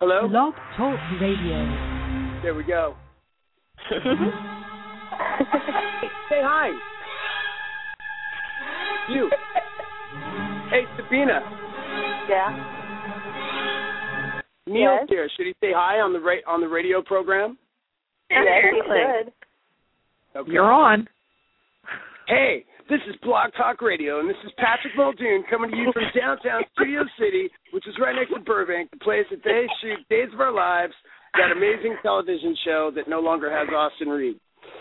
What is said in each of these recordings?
Hello? Blog Talk Radio. There we go. Hey, say hi. You. Hey, Sabina. Yeah. Neil's here. Should he say hi on the radio program? Yes, he should. Okay. You're on. Hey, this is Blog Talk Radio, and this is Patrick Muldoon coming to you from downtown Studio City, which is right next to Burbank, the place that they shoot Days of Our Lives, that amazing television show that no longer has Austin Reed.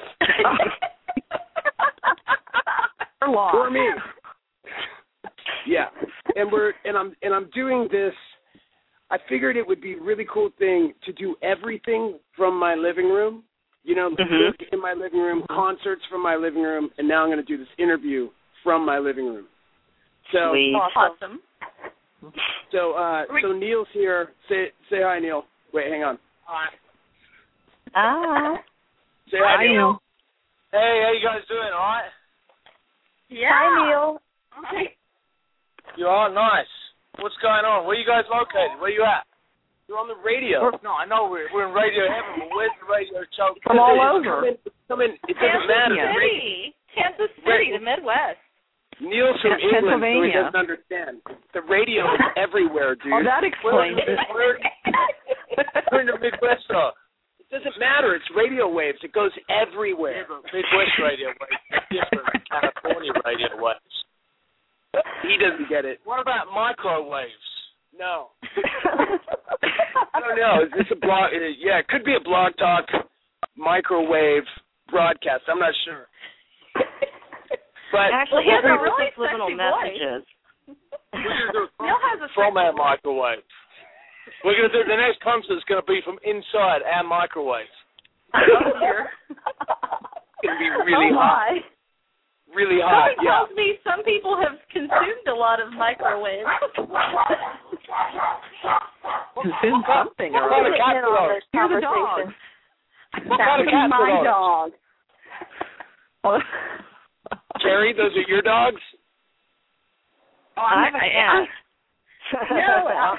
For me. Yeah. And I'm doing this. I figured it would be a really cool thing to do everything from my living room. You know, music in my living room, concerts from my living room, and now I'm going to do this interview from my living room. So Sweet. Awesome. So Neil's here. Say hi, Neil. Wait, hang on. Hi. Say hi, Neil. Hey, how you guys doing? All right? Yeah. Hi, Neil. Hi. You are nice. What's going on? Where are you guys located? Where you at? You're on the radio. No, I know we're in radio heaven, but where's the radio show? From all over. It doesn't matter. Kansas City, the Midwest. Neil's from England, so he Pennsylvania. doesn't understand. The radio is everywhere, dude. Oh, that explains it. We're in the Midwest, though. It doesn't matter. It's radio waves. It goes everywhere. Yeah, but Midwest radio waves are different than California radio waves. He doesn't get it. What about microwaves? No. I don't know. Is this a blog? Yeah, it could be a Blog Talk microwave broadcast. I'm not sure. But Actually, he has a really subliminal messages. Neil has a from our microwave. We're going to do the next concert is going to be from inside our microwave. Oh, dear. It's going to be really hot. Really hot, Something tells me some people have consumed a lot of microwaves. Consume something. What kind of cat are those? You're the dog. What kind of cats are those? Dog. Jerry, those are your dogs? Oh, I am. No,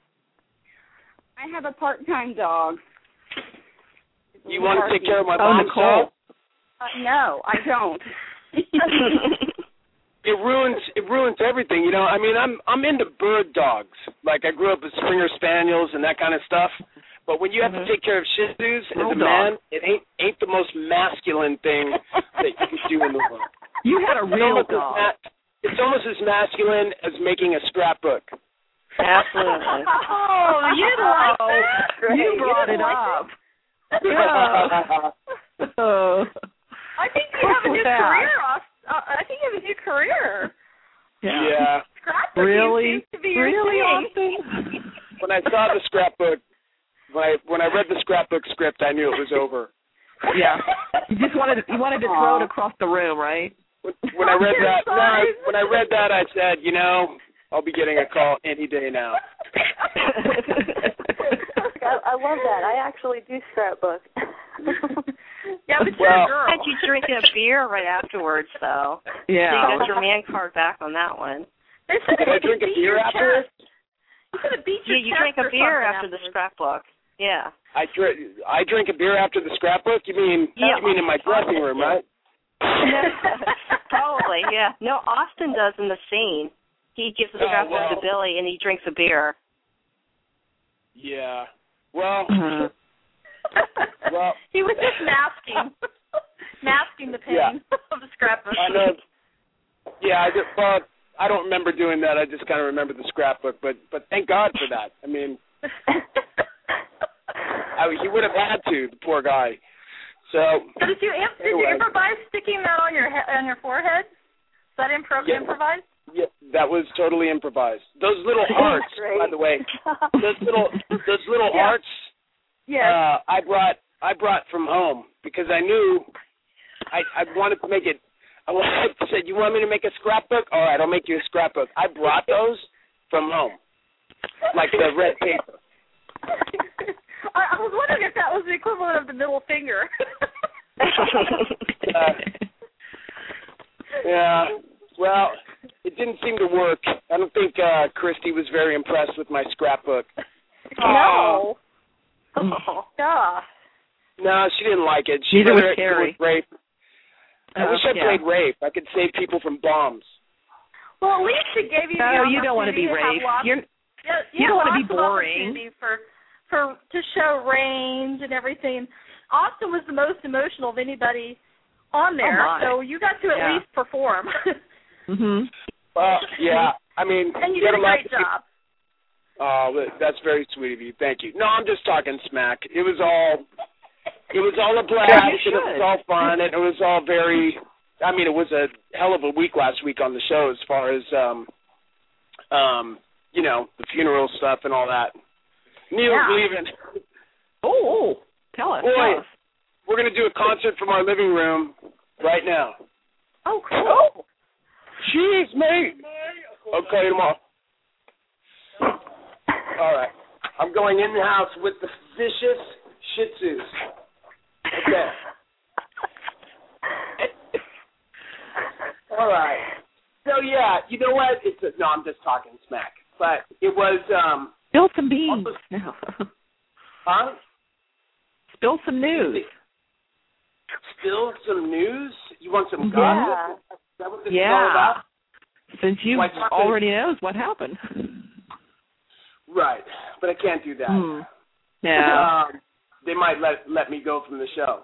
I have a part-time dog. You want to take care of my mom's dog? No, I don't. It ruins everything, you know. I mean, I'm into bird dogs. Like I grew up with Springer Spaniels and that kind of stuff. But when you have to take care of Shih Tzus as a man, it ain't the most masculine thing that you can do in the world. You had a real dog. It's almost as masculine as making a scrapbook. Absolutely. Oh, you like that? You brought it up. Yeah. I think you have a new career. I think you have a new career. Yeah. Scrapbooking Really? seems to be your Really, thing. Austin? When I saw the scrapbook, when I read the scrapbook script, I knew it was over. Yeah. You wanted to throw it across the room, right? When I read that, I said, you know, I'll be getting a call any day now. I love that. I actually do scrapbook. Yeah, but you're a girl. You drink a beer right afterwards, though. Yeah. So you got your man card back on that one. Did I drink a beer afterwards? You could have beat your You drink a beer after the scrapbook. Yeah. I drink a beer after the scrapbook? You mean in my dressing room, right? Probably, yeah. No, Austin does in the scene. He gives the scrapbook to Billy, and he drinks a beer. Yeah. Well, he was just masking the pain of the scrapbook. I know. Yeah, I don't remember doing that. I just kind of remember the scrapbook, but thank God for that. I mean, he would have had to, the poor guy. So. So did you improvise sticking that on your forehead? Is that improvised? Yeah, that was totally improvised. Those little hearts, by the way, those little hearts. Yeah. I brought from home because I knew I wanted to make it. I said, you want me to make a scrapbook? All right, I'll make you a scrapbook. I brought those from home, like the red paper. I was wondering if that was the equivalent of the middle finger. Yeah. Well, it didn't seem to work. I don't think Christy was very impressed with my scrapbook. No. Oh, God. No, she didn't like it. She Neither was rather it Carrie. rape. I wish I played rape. I could save people from bombs. Well, at least it gave you the No, you don't want to be opportunity raped. have You don't want to be lots of boring. opportunity to show range and everything. Austin was the most emotional of anybody on there, so you got to at least perform. Mhm. Well, yeah. I mean, and you did a great job. Oh, that's very sweet of you. Thank you. No, I'm just talking smack. It was all a blast, and it was all fun, and it was all very. I mean, it was a hell of a week last week on the show as far as you know, the funeral stuff and all that. Neil's leaving. Oh, tell us. Boy, we're gonna do a concert from our living room right now. Oh, cool. Jeez, mate. I'll call you tomorrow. All right. I'm going in the house with the vicious Shih Tzus. Okay. All right. So, yeah, you know what? No, I'm just talking smack. But it was... Spill some beans. Huh? Spill some news. Spill some news? You want some gossip? Is that what this is all about? Since you already knows what happened. Right, but I can't do that. Yeah. They might let me go from the show.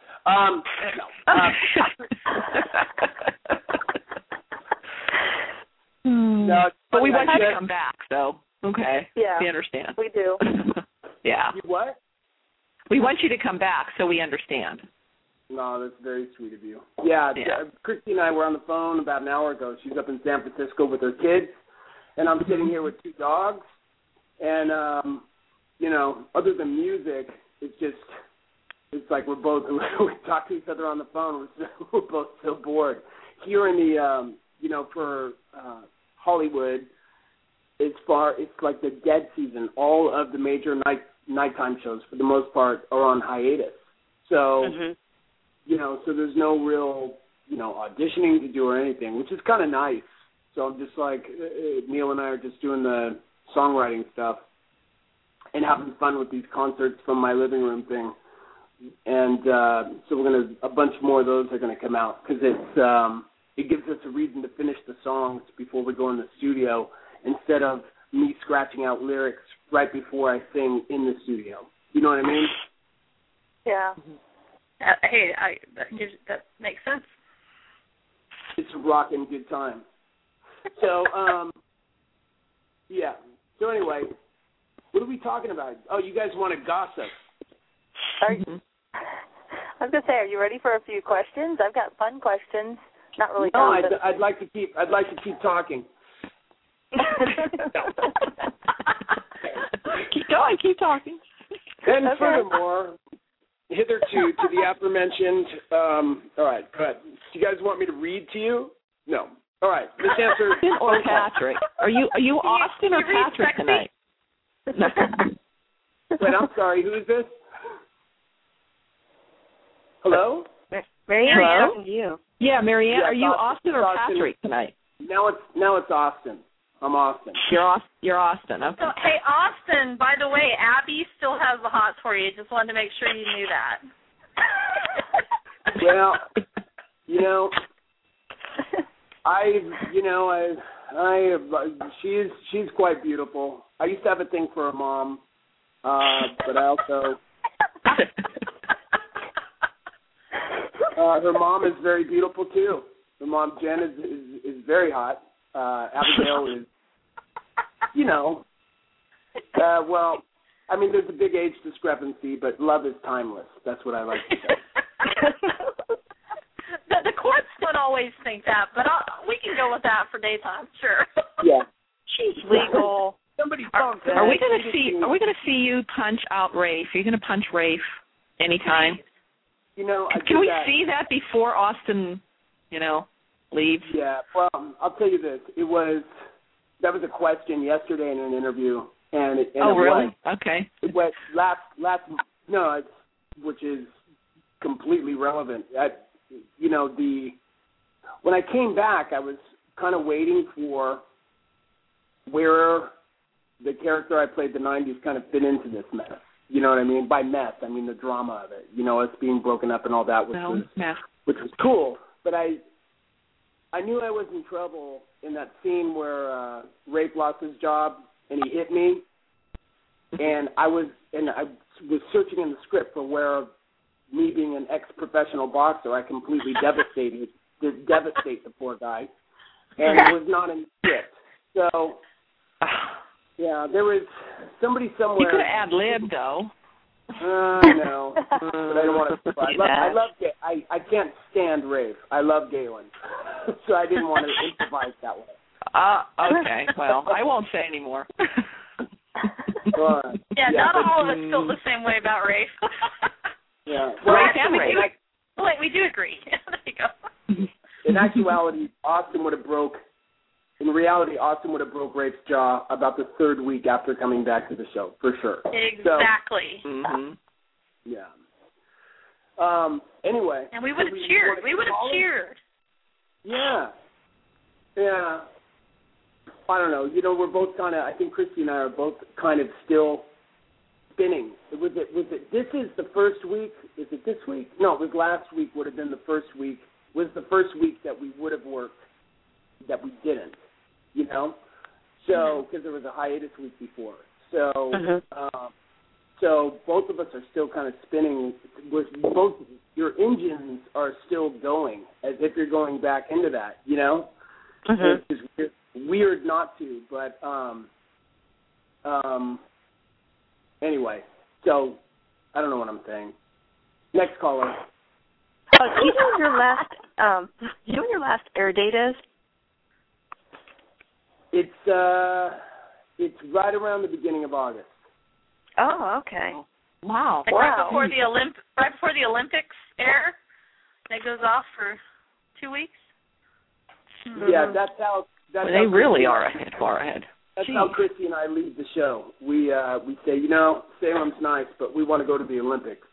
No, but we want you to come back, so okay. Yeah, we understand. We do. Yeah. You what? We want you to come back, so we understand. No, that's very sweet of you. Yeah. Christy and I were on the phone about an hour ago. She's up in San Francisco with her kids, and I'm sitting here with two dogs. And, you know, other than music, it's like we talk to each other on the phone. We're both so bored. Here in the, you know, for Hollywood, it's like the dead season. All of the major nighttime shows, for the most part, are on hiatus. So, you know, so there's no real, you know, auditioning to do or anything, which is kind of nice. So I'm just like, Neil and I are just doing the songwriting stuff and having fun with these concerts from my living room thing. And so a bunch more of those are going to come out because it gives us a reason to finish the songs before we go in the studio instead of me scratching out lyrics right before I sing in the studio. You know what I mean? Yeah. Hey, that makes sense. It's a rockin' good time. So, yeah. So anyway, what are we talking about? Oh, you guys want to gossip? I was gonna say, are you ready for a few questions? I've got fun questions. Not really. No, I'd like to keep talking. Keep going. Keep talking. And furthermore, hitherto to the aforementioned. All right, go ahead. Do you guys want me to read to you? No. All right. Let's answer. Austin or Patrick? Are you Austin or Patrick tonight? Wait, I'm sorry. Who is this? Hello? Marianne, talking to you. Yeah, Marianne. Are you Austin or Patrick tonight? Now it's Austin. I'm Austin. You're Austin. Okay. So, hey, Austin, by the way, Abby still has the hots for you. Just wanted to make sure you knew that. Well, you know, she's quite beautiful. I used to have a thing for her mom, but I also her mom is very beautiful too. Her mom Jen is very hot. Abigail is, you know, well, I mean, there's a big age discrepancy, but love is timeless. That's what I like to say. The courts would always think that, but we can go with that for daytime, sure. Yeah. She's legal. Somebody talk to Are we going to see you punch out Rafe? Are you going to punch Rafe anytime? You know, can we see that before Austin, you know, leaves? Yeah. Well, I'll tell you this. That was a question yesterday in an interview, and it really? Okay. It went which is completely relevant. When I came back, I was kind of waiting for where the character I played, the 90s, kind of fit into this mess. You know what I mean? By mess, I mean the drama of it. You know, us being broken up and all that, which was cool. But I knew I was in trouble in that scene where Rafe lost his job and he hit me, and I was searching in the script for where, me being an ex-professional boxer, I completely devastate the poor guy, and it was not in the script. So, yeah, there was somebody somewhere. You could have ad-libbed, though. No, but I don't want to. I can't stand Rafe. I love Galen, so I didn't want to improvise that way. Okay, well, I won't say anymore. Not all of us feel the same way about Rafe. Yeah, we do agree. There you go. In actuality, Austin would have broke Rafe's jaw about the third week after coming back to the show, for sure. Exactly. So, yeah. Anyway. And we would have cheered. We would have cheered. Yeah. Yeah. I don't know. You know, we're both kind of, I think Christy and I are both kind of still spinning. Was it, this is the first week, is it this week? No, it was last week would have been the first week, was the first week that we would have worked, that we didn't, you know? So, because there was a hiatus week before. So, so both of us are still kind of spinning, with both, your engines are still going, as if you're going back into that, you know? It's weird not to, but anyway, so I don't know what I'm saying. Next caller. Do you know when your last air date is? It's right around the beginning of August. Oh, okay. Wow. Like right before the Olympics air, that goes off for 2 weeks. Yeah, that's how. They really are far ahead. That's how Christy and I leave the show. We say, you know, Salem's nice, but we want to go to the Olympics.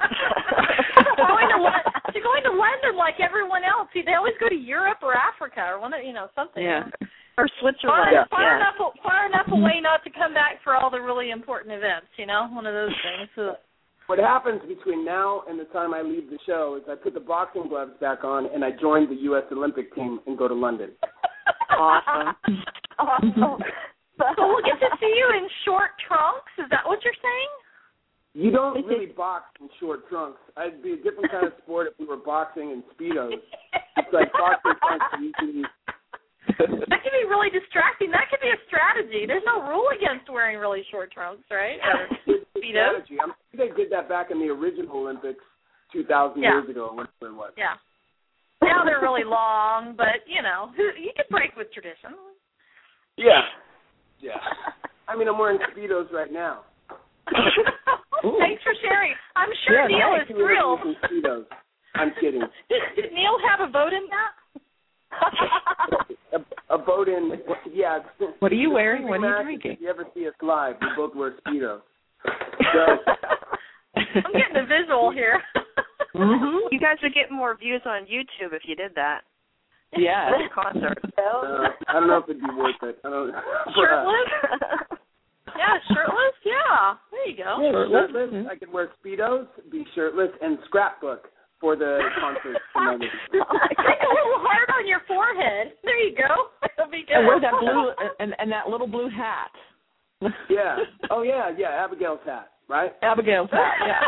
going to London like everyone else. See, they always go to Europe or Africa or something. Yeah. Or Switzerland. Far enough away not to come back for all the really important events. You know, one of those things. So. What happens between now and the time I leave the show is I put the boxing gloves back on and I join the U.S. Olympic team and go to London. Awesome. So we'll get to see you in short trunks? Is that what you're saying? You don't really box in short trunks. It'd be a different kind of sport if we were boxing in Speedos. It's like boxing trunks usually. That could be really distracting. That could be a strategy. There's no rule against wearing really short trunks, right? Or Speedos. I think they did that back in the original Olympics 2,000 years ago. Whatever it was. Yeah. Now they're really long, but, you can break with tradition. Yeah. Yeah. I mean, I'm wearing Speedos right now. Thanks for sharing. I'm sure Neil is thrilled. Speedos. I'm kidding. Did Neil have a vote in that? a vote in, yeah. What are you wearing? What are you drinking? If you ever see us live, we both wear Speedos. I'm getting a visual here. You guys would get more views on YouTube if you did that. Yeah. Concert. I don't know if it'd be worth it. Shirtless? Yeah, shirtless? Yeah. There you go. Yeah, shirtless. I could wear Speedos, be shirtless, and scrapbook for the concert. Take a little heart on your forehead. There you go. It'll be good. And wear that blue and that little blue hat. Yeah. Oh, yeah, Abigail's hat, right? Abigail's hat, yeah.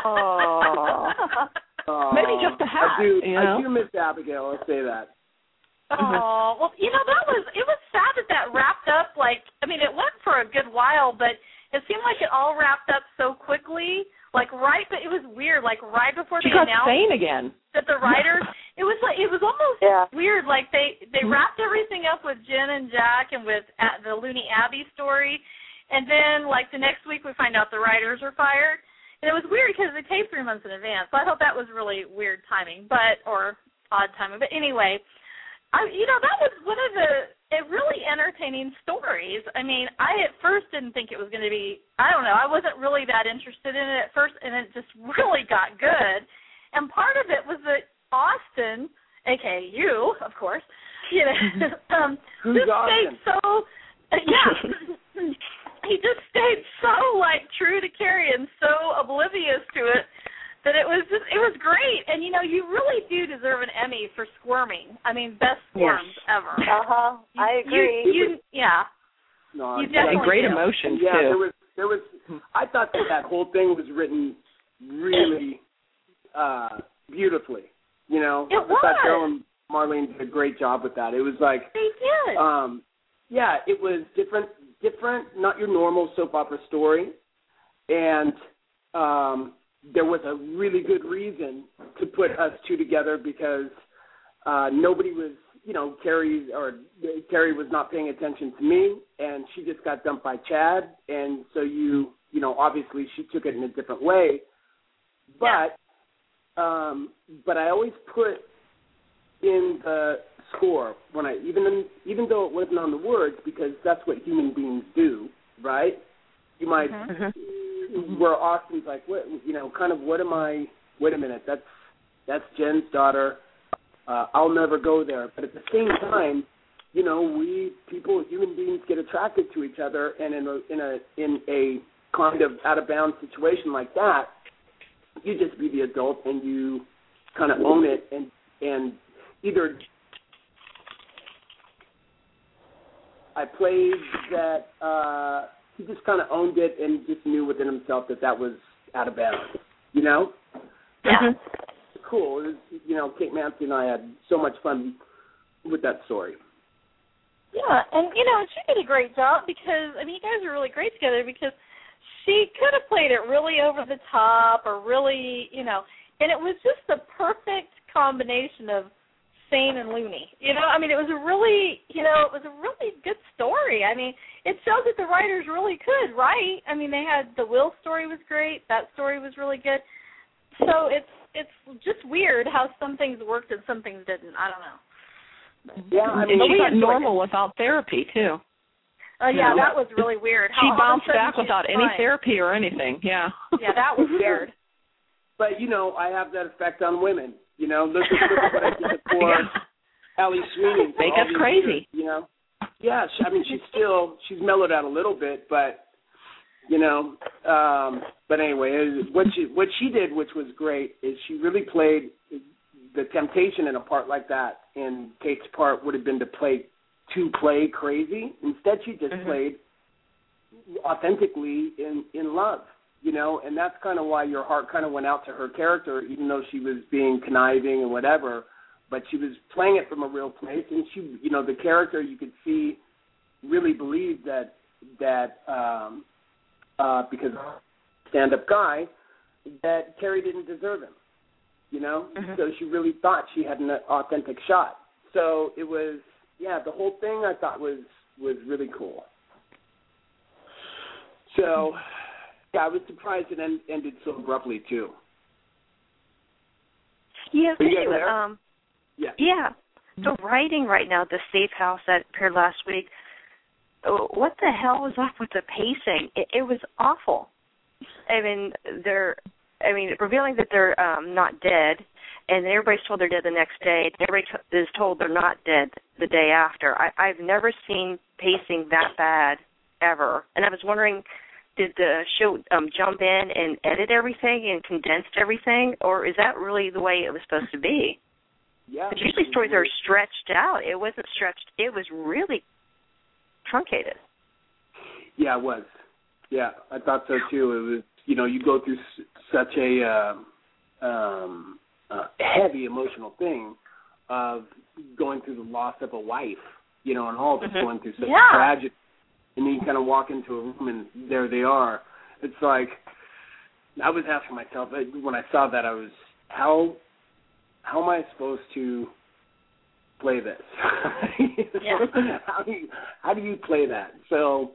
Maybe just a hat. I do miss Abigail, I'll say that. Oh, well, it was sad that wrapped up, it went for a good while, but it seemed like it all wrapped up so quickly, but it was weird, right before they announced sane again. That the writers, it was almost weird, they wrapped everything up with Jen and Jack and with the Looney Abbey story, and then, the next week we find out the writers are fired, and it was weird because they taped 3 months in advance, so I thought that was really weird timing, or odd timing, but anyway, that was one of the really entertaining stories. I mean, I at first didn't think it was going to be, I don't know, I wasn't really that interested in it at first, and it just really got good. And part of it was that Austin, a.k.a. you, of course, Who's just Austin? stayed so, he just stayed so like true to Carrie and so oblivious to it that it was great. And you really do deserve an Emmy for squirming. I mean, best squirms ever. I agree. No, you definitely great do. emotions too. too. There was. I thought that whole thing was written really beautifully. It I thought Joe and Marlene did a great job with that. It was like they did. It was different, not your normal soap opera story, and there was a really good reason to put us two together because nobody was, Carrie was not paying attention to me, and she just got dumped by Chad, and so obviously she took it in a different way, but I always put in the score when even though it wasn't on the words, because that's what human beings do, right? You might where Austin's like, what, what am I? Wait a minute, that's Jen's daughter. I'll never go there. But at the same time, human beings get attracted to each other, and in a kind of out of bounds situation like that, you just be the adult and you kind of own it and either I played that he just kind of owned it and just knew within himself that was out of bounds, Yeah. Cool. It was, Kate Mansi and I had so much fun with that story. Yeah, and, she did a great job because, you guys are really great together because she could have played it really over the top or really, and it was just the perfect combination of sane and loony. It was a really, good story. It shows that the writers really could write. They had the Will story was great. That story was really good. So it's just weird how some things worked and some things didn't. I don't know. Yeah, and she got normal without therapy too. Yeah, that was really weird. She bounced back without any therapy or anything. Yeah. Yeah, that was weird. But I have that effect on women. Look at what I did for Allie Sweeney. Make us crazy. Years, Yeah, she's mellowed out a little bit, but but anyway, what she did, which was great, is she really played the temptation in a part like that. And Kate's part would have been to play crazy. Instead, she just played authentically in love, and that's kind of why your heart kind of went out to her character, even though she was being conniving and whatever. But she was playing it from a real place, and she, the character you could see really believed that because stand-up guy, that Carrie didn't deserve him, So she really thought she had an authentic shot. So it was, the whole thing I thought was really cool. So, I was surprised it ended so abruptly too. Yeah, Yeah. So writing right now, the Safe House that appeared last week, what the hell was up with the pacing? It was awful. Revealing that they're not dead, and everybody's told they're dead the next day. Everybody is told they're not dead the day after. I've never seen pacing that bad ever. And I was wondering, did the show jump in and edit everything and condensed everything, or is that really the way it was supposed to be? Yeah. But usually stories are stretched out. It wasn't stretched. It was really truncated. Yeah, it was. Yeah, I thought so too. It was, you go through such a heavy emotional thing of going through the loss of a wife, and all of us going through such tragic, and then you kind of walk into a room and there they are. It's like, I was asking myself when I saw that, I was, how am I supposed to play this? How do you play that? So,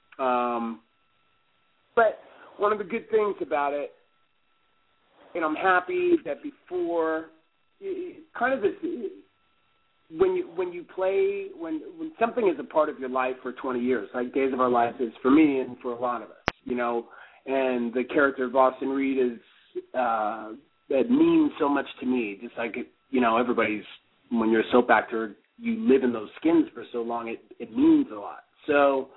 but one of the good things about it, and I'm happy that before, kind of this, when you play, when something is a part of your life for 20 years, like Days of Our Lives is for me and for a lot of us, and the character of Austin Reed is, that means so much to me, just like, everybody's, when you're a soap actor, you live in those skins for so long, it means a lot. So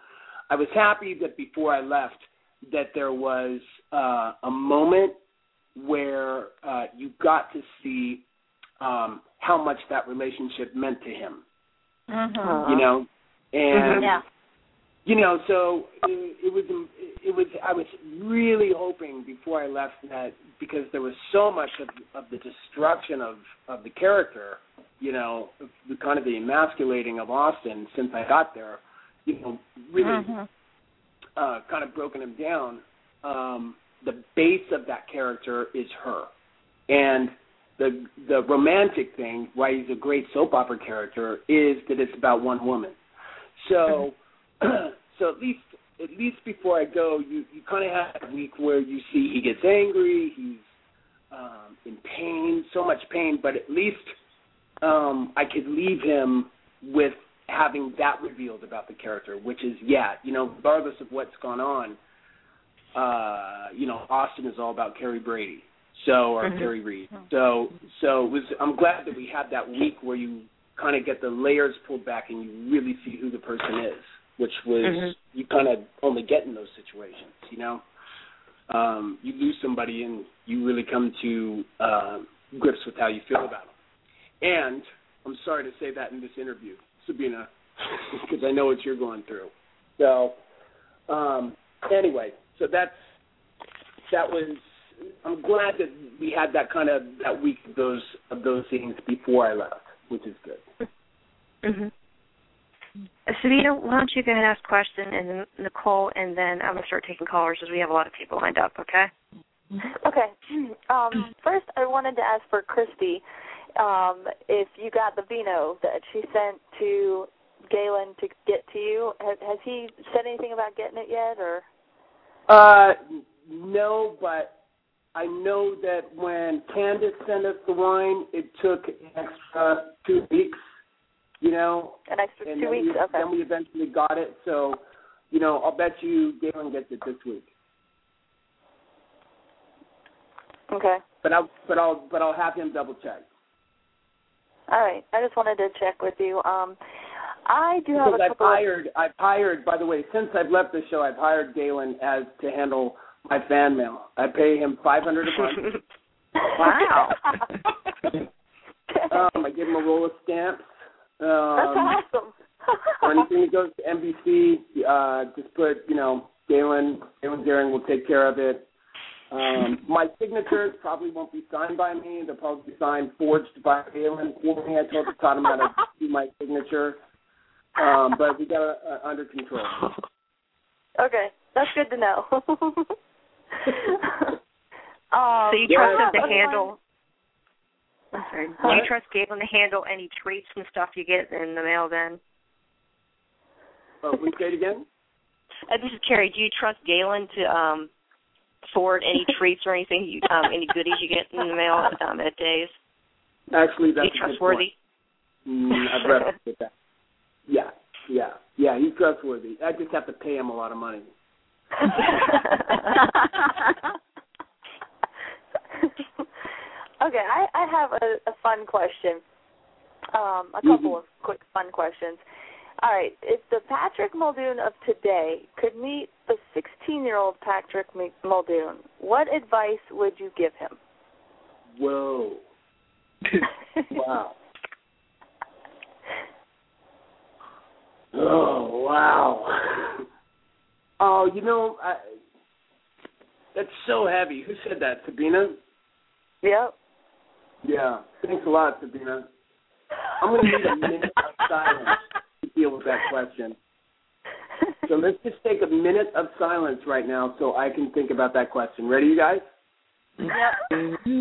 I was happy that before I left that there was a moment where you got to see how much that relationship meant to him. Mm-hmm. You know, and yeah. you know, so it was. I was really hoping before I left that, because there was so much of the destruction of the character, you know, the kind of the emasculating of Austin since I got there, you know, really kind of broken him down. The base of that character is her, and the romantic thing, why he's a great soap opera character, is that it's about one woman. So, so at least before I go, you kind of have a week where you see he gets angry, he's in pain, so much pain, but at least I could leave him with having that revealed about the character, which is, you know, regardless of what's gone on, you know, Austin is all about Carrie Brady, or Carrie Reed. So it was, I'm glad that we had that week where you kind of get the layers pulled back and you really see who the person is, which was you kind of only get in those situations, you know. You lose somebody and you really come to grips with how you feel about them. And I'm sorry to say that in this interview, Sabina, because I know what you're going through. So anyway, so that was. I'm glad that we had that kind of that week of those things before I left, which is good. Sabina, why don't you go ahead and ask a question, and then Nicole, and then I'm going to start taking callers as we have a lot of people lined up, okay? Okay. First, I wanted to ask for Christy if you got the vino that she sent to Galen to get to you. Has he said anything about getting it yet, or? No, but I know that when Candace sent us the wine, it took an extra 2 weeks, you know. An extra 2 weeks, okay. Then we eventually got it, so, you know, I'll bet you Galen gets it this week. Okay. But I'll have him double check. All right. I just wanted to check with you. I do have because a couple. I've hired. By the way, since I've left the show, I've hired Galen to handle my fan mail. I pay him $500 a month. Wow. I give him a roll of stamps. That's awesome. Or anything that goes to NBC, just put, you know, Galen Daring will take care of it. My signatures probably won't be signed by me. They'll probably be forged by Galen for me. I taught him how to do my signature. But we got it under control. Okay, that's good to know. So you trust him to handle? I'm sorry. Do you trust Galen to handle any treats and stuff you get in the mail? Then. We say it again. This is Carrie. Do you trust Galen to forward any treats or anything, any goodies you get in the mail at Days? Actually, that's trustworthy. I'd rather get that. Yeah, he's trustworthy. I just have to pay him a lot of money. Okay, I have a fun question. A couple of quick fun questions. All right, if the Patrick Muldoon of today could meet the 16-year-old Patrick Muldoon, what advice would you give him? Whoa. Wow. Oh, wow. Oh, you know, that's so heavy. Who said that, Sabina? Yep. Yeah. Thanks a lot, Sabina. I'm going to need a minute of silence to deal with that question. So let's just take a minute of silence right now so I can think about that question. Ready, you guys? Yep.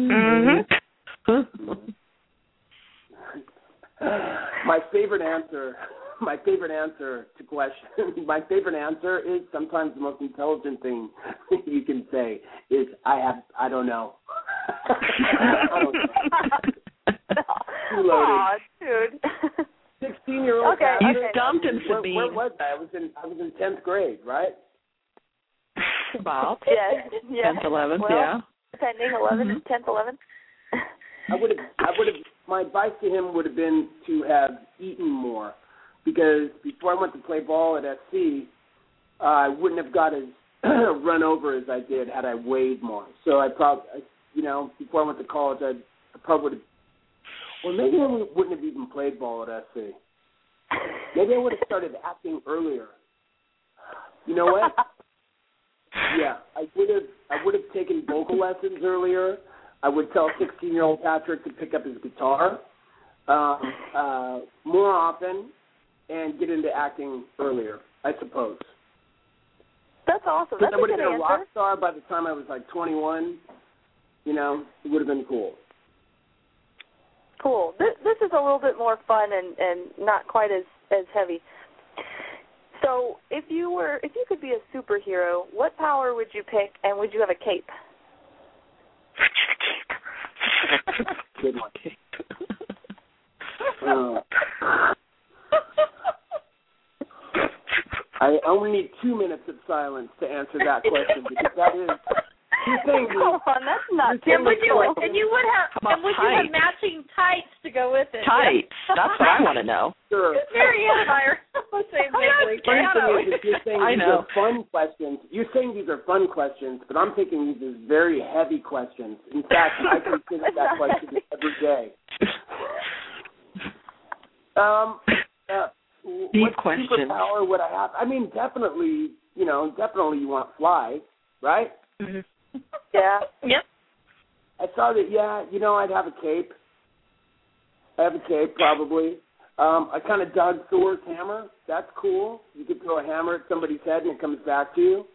My favorite answer to question. My favorite answer is sometimes the most intelligent thing you can say is I don't know. I don't know. Too loaded. Aw, dude. 16-year-old. Okay. You stumped him, Sabine. Where was I? I was in 10th grade, right? About. Yeah. 10th, 11th, well, yeah. Depending, 11th, 10th, 11th. I would have. My advice to him would have been to have eaten more, because before I went to play ball at SC, I wouldn't have got as run over as I did had I weighed more. So I probably, before I went to college, I probably would have, or maybe I wouldn't have even played ball at SC. Maybe I would have started acting earlier. You know what? Yeah, I would have taken vocal lessons earlier. I would tell 16-year-old Patrick to pick up his guitar more often and get into acting earlier, I suppose. That's awesome. That's I would have a been good a rock star by the time I was like 21. It would have been cool. Cool. This is a little bit more fun and not quite as heavy. So, if you could be a superhero, what power would you pick, and would you have a cape? Good one. I only need 2 minutes of silence to answer that question because that is. Come on, that's not too much. And you would have matching tights to go with it. Tights. That's what I want to know. Sure. Marianne and I are the same thing. You're saying these are fun questions. You're saying these are fun questions, but I'm taking these as very heavy questions. In fact, I consider that question every day. Deep question. What superpower would I have? I mean, definitely you want to fly, right? Mm-hmm. Yeah. Yep. I saw that, I'd have a cape. I have a cape, probably. I kind of dug Thor's hammer. That's cool. You could throw a hammer at somebody's head and it comes back to you.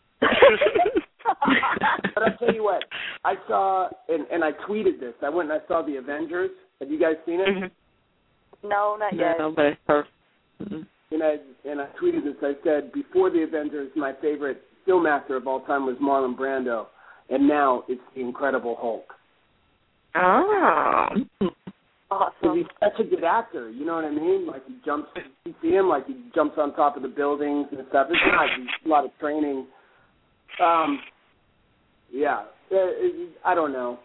But I'll tell you what, I saw, and I tweeted this. I went and I saw The Avengers. Have you guys seen it? Mm-hmm. No, not yet. No, but it's perfect. Mm-hmm. And I tweeted this. I said, before The Avengers, my favorite film actor of all time was Marlon Brando, and now it's the Incredible Hulk. Oh. Awesome. He's such a good actor, you know what I mean? Like you see him, like he jumps on top of the buildings and stuff. It's nice. A lot of training. I don't know.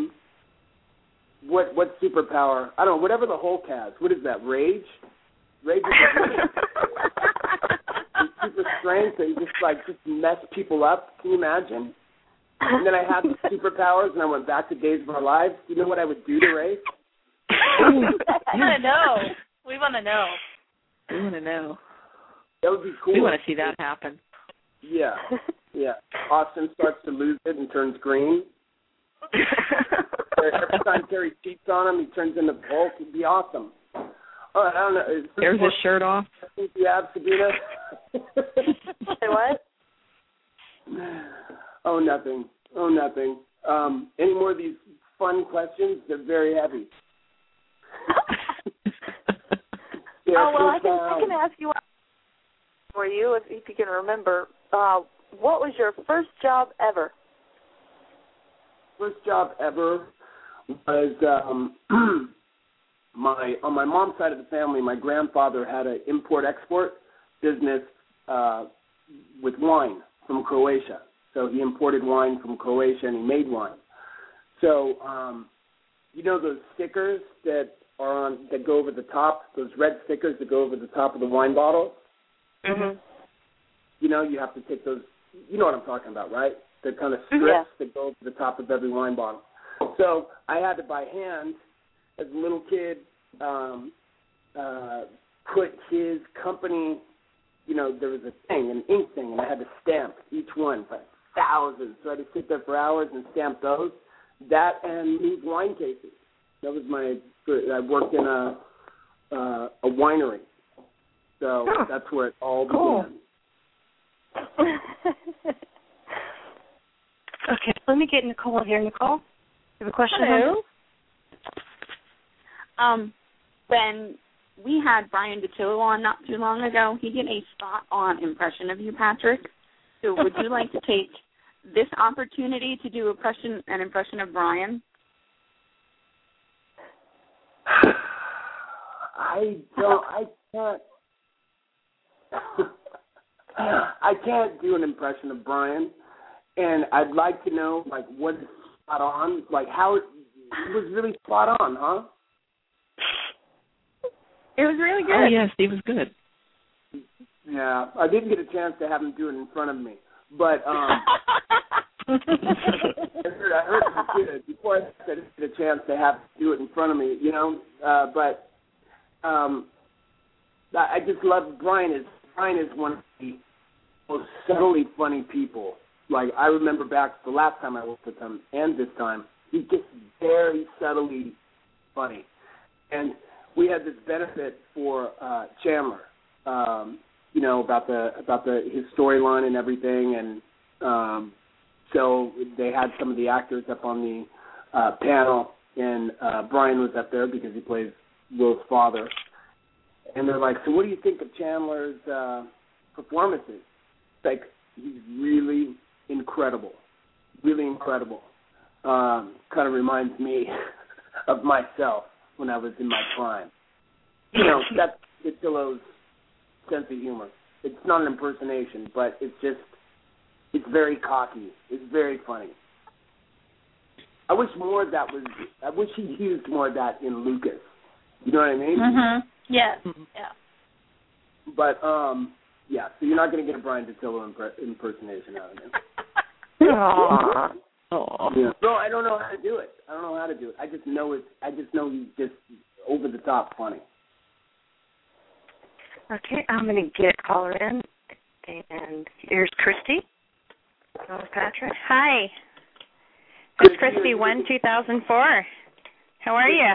What superpower? I don't know. Whatever the Hulk has. What is that? Rage? Rage is super strength and just mess people up. Can you imagine? And then I had the superpowers and I went back to Days of Our Lives. Do you know what I would do to Ray? I want to know. We want to know. We want to know. That would be cool. We want to see that happen. Yeah. Austin starts to lose it and turns green. Every time Terry cheats on him, he turns into Hulk. It'd be awesome. All right, I don't know. Tears his shirt off. I think you have, Sabina. Say what? Oh, nothing. Any more of these fun questions? They're very heavy. I can ask you for you if you can remember. What was your first job ever? First job ever was on my mom's side of the family. My grandfather had an import-export business with wine from Croatia. So he imported wine from Croatia and he made wine. So those stickers that go over the top, those red stickers that go over the top of the wine bottles? Mm-hmm. You have to take those, you know what I'm talking about, right? The kind of strips that go over the top of every wine bottle. So I had to, by hand, as a little kid, put his company, there was a thing, an ink thing, and I had to stamp each one, like thousands. So I had to sit there for hours and stamp those. That and move wine cases. That was I worked in a winery. So that's where it all began. Okay, let me get Nicole here. Nicole, you have a question? Hello. When we had Brian DeTillo on not too long ago, he did a spot-on impression of you, Patrick. So would you like to take this opportunity to do an impression of Brian? I can't do an impression of Brian, and I'd like to know, what is spot on, how it was really spot on, huh? It was really good. Oh, yes, he was good. Yeah, I didn't get a chance to have him do it in front of me, but I heard he did it before. I didn't get a chance to have him do it in front of me, but I just love Brian. Brian is one of the most subtly funny people. Like, I remember back the last time I worked with him and this time, he's just very subtly funny. And we had this benefit for Chandler, about his storyline and everything, and so they had some of the actors up on the panel, and Brian was up there because he plays Will's father. And they're like, so what do you think of Chandler's performances? Like, he's really incredible. Really incredible. Kind of reminds me of myself when I was in my prime. That's Dattilo sense of humor. It's not an impersonation, but it's very cocky. It's very funny. I wish he used more of that in Lucas. You know what I mean? Mm-hmm. Yes. Yeah. But, so you're not going to get a Brian Dattilo impersonation out of him. Aww. Yeah. No, I don't know how to do it. I just know he's just over the top funny. Okay, I'm going to get a caller in, and here's Christy. Patrick. Hi. It's Christy 1, 2004. How are you?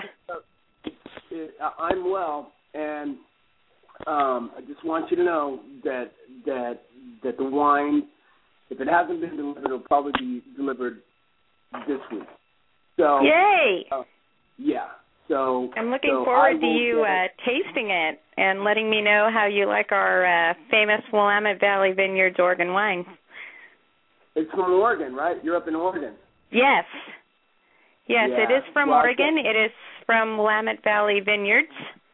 I'm well, and I just want you to know that the wine, if it hasn't been delivered, it'll probably be delivered this week. So, yay! Yeah. So I'm looking forward to you tasting it and letting me know how you like our famous Willamette Valley Vineyards Oregon wine. It's from Oregon, right? You're up in Oregon. Yes. Yes, yeah. It is from Oregon. It is from Willamette Valley Vineyards.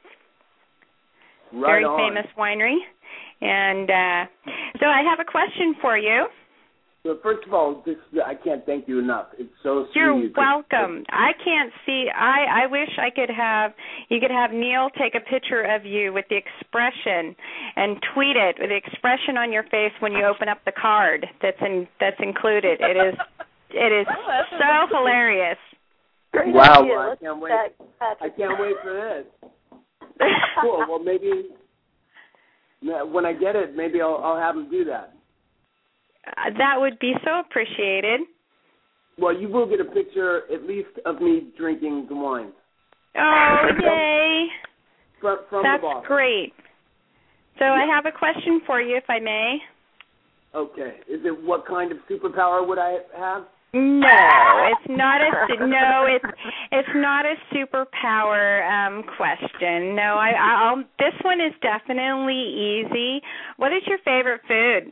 Right Very on. famous winery. And so I have a question for you. So first of all, I can't thank you enough. It's so sweet. You're welcome. I can't see. I wish you could have Neil take a picture of you with the expression and tweet it with the expression on your face when you open up the card that's included. It is so hilarious. Great wow, idea. well, I can't wait for this. Cool. Well, maybe when I get it, maybe I'll have him do that. That would be so appreciated. Well, you will get a picture, at least, of me drinking the wine. Oh, yay. From That's the boss. Great. So I have a question for you, if I may. Okay. Is it what kind of superpower would I have? No, it's not it's not a superpower question. No, this one is definitely easy. What is your favorite food?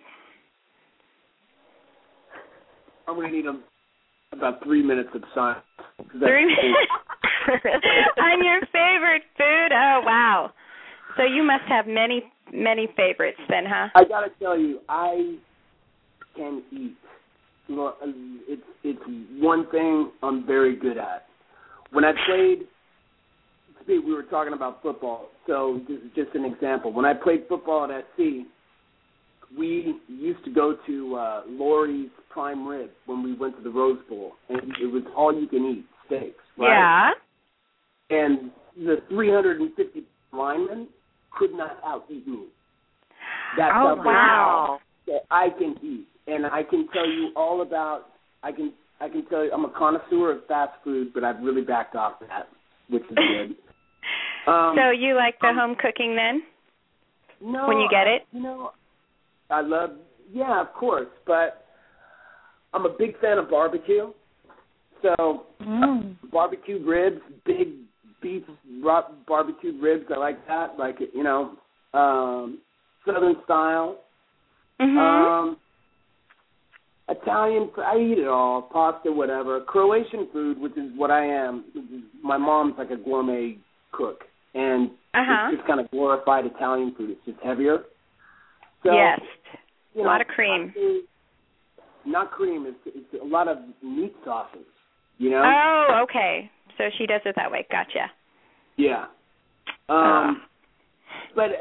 I'm going to need about 3 minutes of silence. 3 minutes? On your favorite food? Oh, wow. So you must have many, many favorites then, huh? I got to tell you, I can eat. It's one thing I'm very good at. When I played, we were talking about football, so this is just an example. When I played football at SC, we used to go to Lori's Prime Rib when we went to the Rose Bowl, and it was all-you-can-eat steaks, right? Yeah. And the 350 linemen could not out-eat me. That's wow. That I can eat, and I can tell you all about. I can tell you I'm a connoisseur of fast food, but I've really backed off that, which is good. So you like the home cooking then? No. When you get it? I love, of course, but I'm a big fan of barbecue. So barbecue ribs, big beef barbecue ribs, I like that. Like, Southern style. Mm-hmm. Italian, I eat it all, pasta, whatever. Croatian food, which is what I am. My mom's like a gourmet cook, and it's just kind of glorified Italian food. It's just heavier. So, yes, a lot of cream. Not cream. It's a lot of meat sauces, Oh, okay. So she does it that way. Gotcha. Yeah. But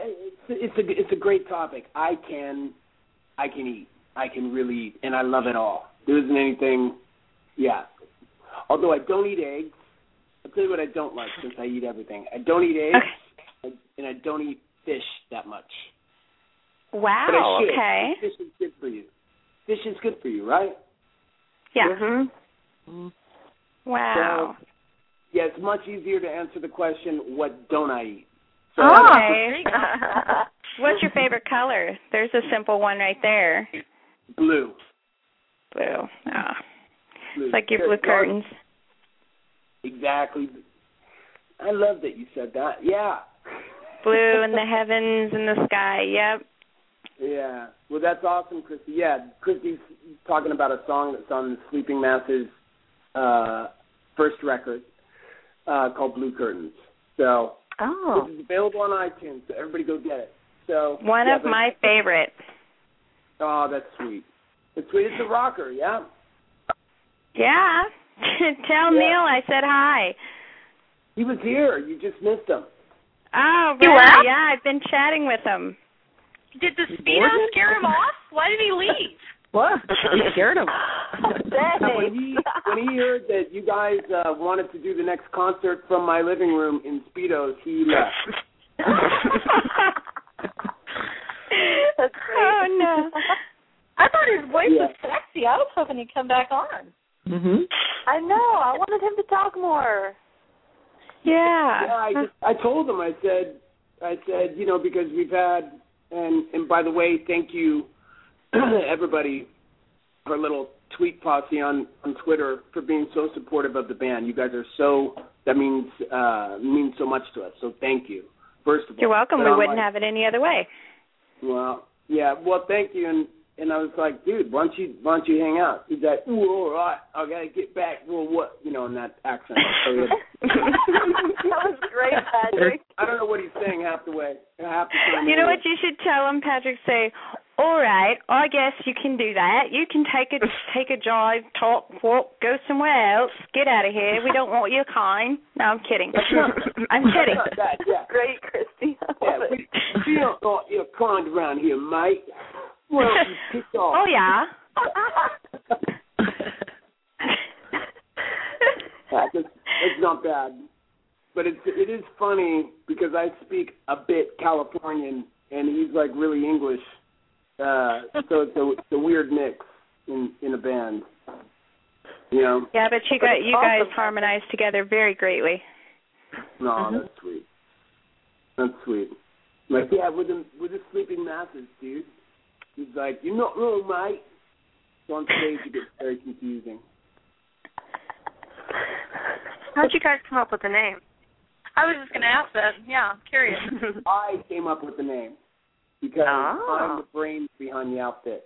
it's a great topic. I can eat. I can really eat, and I love it all. There isn't anything. Yeah. Although I don't eat eggs, I'll tell you what I don't like since I eat everything. I don't eat eggs, and I don't eat fish that much. Wow. But I should. Okay. Fish is good for you. Fish is good for you, right? Yeah. Mm-hmm. Wow. So, yeah, it's much easier to answer the question, what don't I eat? So, okay. What's your favorite color? There's a simple one right there. Blue. Blue. Oh. Blue. It's like your blue curtains. Exactly. I love that you said that. Yeah. Blue in the heavens and the sky. Yep. Yeah. Well, that's awesome, Christy. Yeah, Christy's talking about a song that's on Sleeping Mass's first record called Blue Curtains. So this is available on iTunes, so everybody go get it. So one of my favorite. Oh, that's sweet. It's sweet. It's a rocker, yeah? Yeah. Tell Neil I said hi. He was here. You just missed him. Oh, really? Yeah, I've been chatting with him. Did the Speedo scare him off? Why did he leave? What? You scared him. When he heard that you guys wanted to do the next concert from my living room in Speedos, he left. That's great. Oh, no. I thought his voice was sexy. I was hoping he'd come back on. Mm-hmm. I know. I wanted him to talk more. Yeah. I told him. I said, because we've had, and by the way, thank you, everybody, for a little tweet posse on Twitter for being so supportive of the band. You guys are that means so much to us. So thank you. First of all, you're welcome. We wouldn't have it any other way. Well, yeah. Well, thank you. And I was like, dude, why don't you hang out? He's like, ooh, all right, I gotta get back. Well, what? In that accent. So that was great, Patrick. I don't know what he's saying half the way. Half the time. You know what you should tell him, Patrick? Say, all right, I guess you can do that. You can take a drive, talk, walk, go somewhere else. Get out of here. We don't want your kind. No, I'm kidding. I'm kidding. Great, Christy. We don't want your kind around here, mate. Well, you pick off. Oh, yeah. It's not bad. But it is funny because I speak a bit Californian, and he's like really English. So it's a weird mix in a band. You know? Yeah, but you guys harmonize together very greatly. No, that's sweet. That's sweet. Like, yeah, we're the Sleeping Masses, dude. He's like, you're not wrong, mate. So on stage, it gets very confusing. How'd you guys come up with the name? I was just going to ask that. Yeah, I'm curious. I came up with the name because I'm the brains behind the outfit.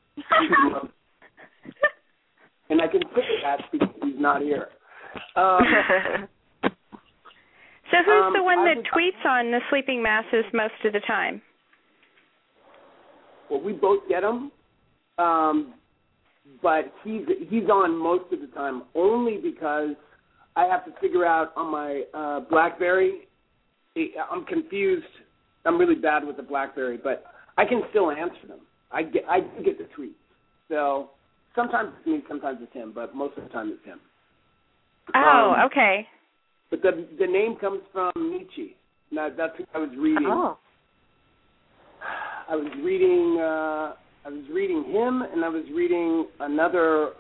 And I can say that because he's not here. So who's the one that tweets on the Sleeping Masses most of the time? Well, we both get him, but he's on most of the time only because I have to figure out on my BlackBerry. I'm confused. I'm really bad with the BlackBerry, but I can still answer them. I do get the tweets. So sometimes it's me, sometimes it's him, but most of the time it's him. Oh, okay. But the name comes from Nietzsche. Now, that's who I was reading. Oh. I was reading him, and I was reading another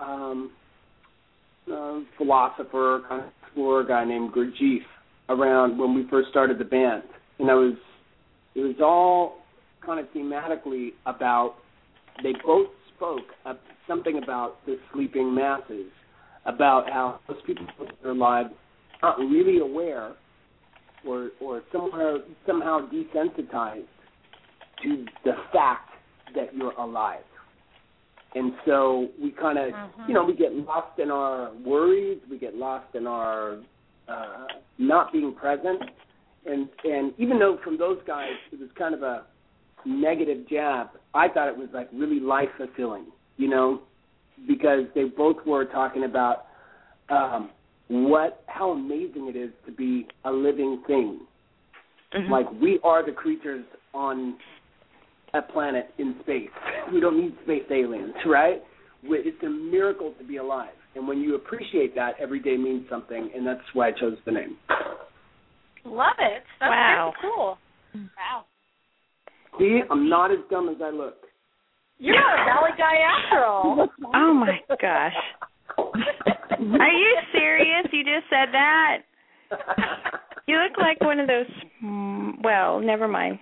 philosopher, kind of explorer guy named Gurdjieff around when we first started the band, and it was all kind of thematically about. They both spoke of something about the sleeping masses, about how most people in their lives aren't really aware, or somehow desensitized to the fact that you're alive. And so we kind of, we get lost in our worries, we get lost in our not being present. And even though from those guys it was kind of a negative jab, I thought it was like really life-fulfilling, because they both were talking about how amazing it is to be a living thing. Mm-hmm. Like, we are the creatures on a planet in space. We don't need space aliens, right? It's a miracle to be alive. And when you appreciate that, every day means something, and that's why I chose the name. Love it. That's Wow. pretty cool. Wow. See, I'm not as dumb as I look. You're a Valley guy after all. Oh, my gosh. Are you serious? You just said that? You look like one of those, well, never mind.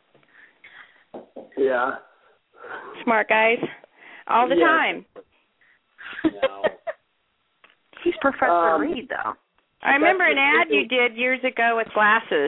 Yeah. Smart guys. All the time. No. He's Professor Reed, though. I remember an ad you did years ago with glasses.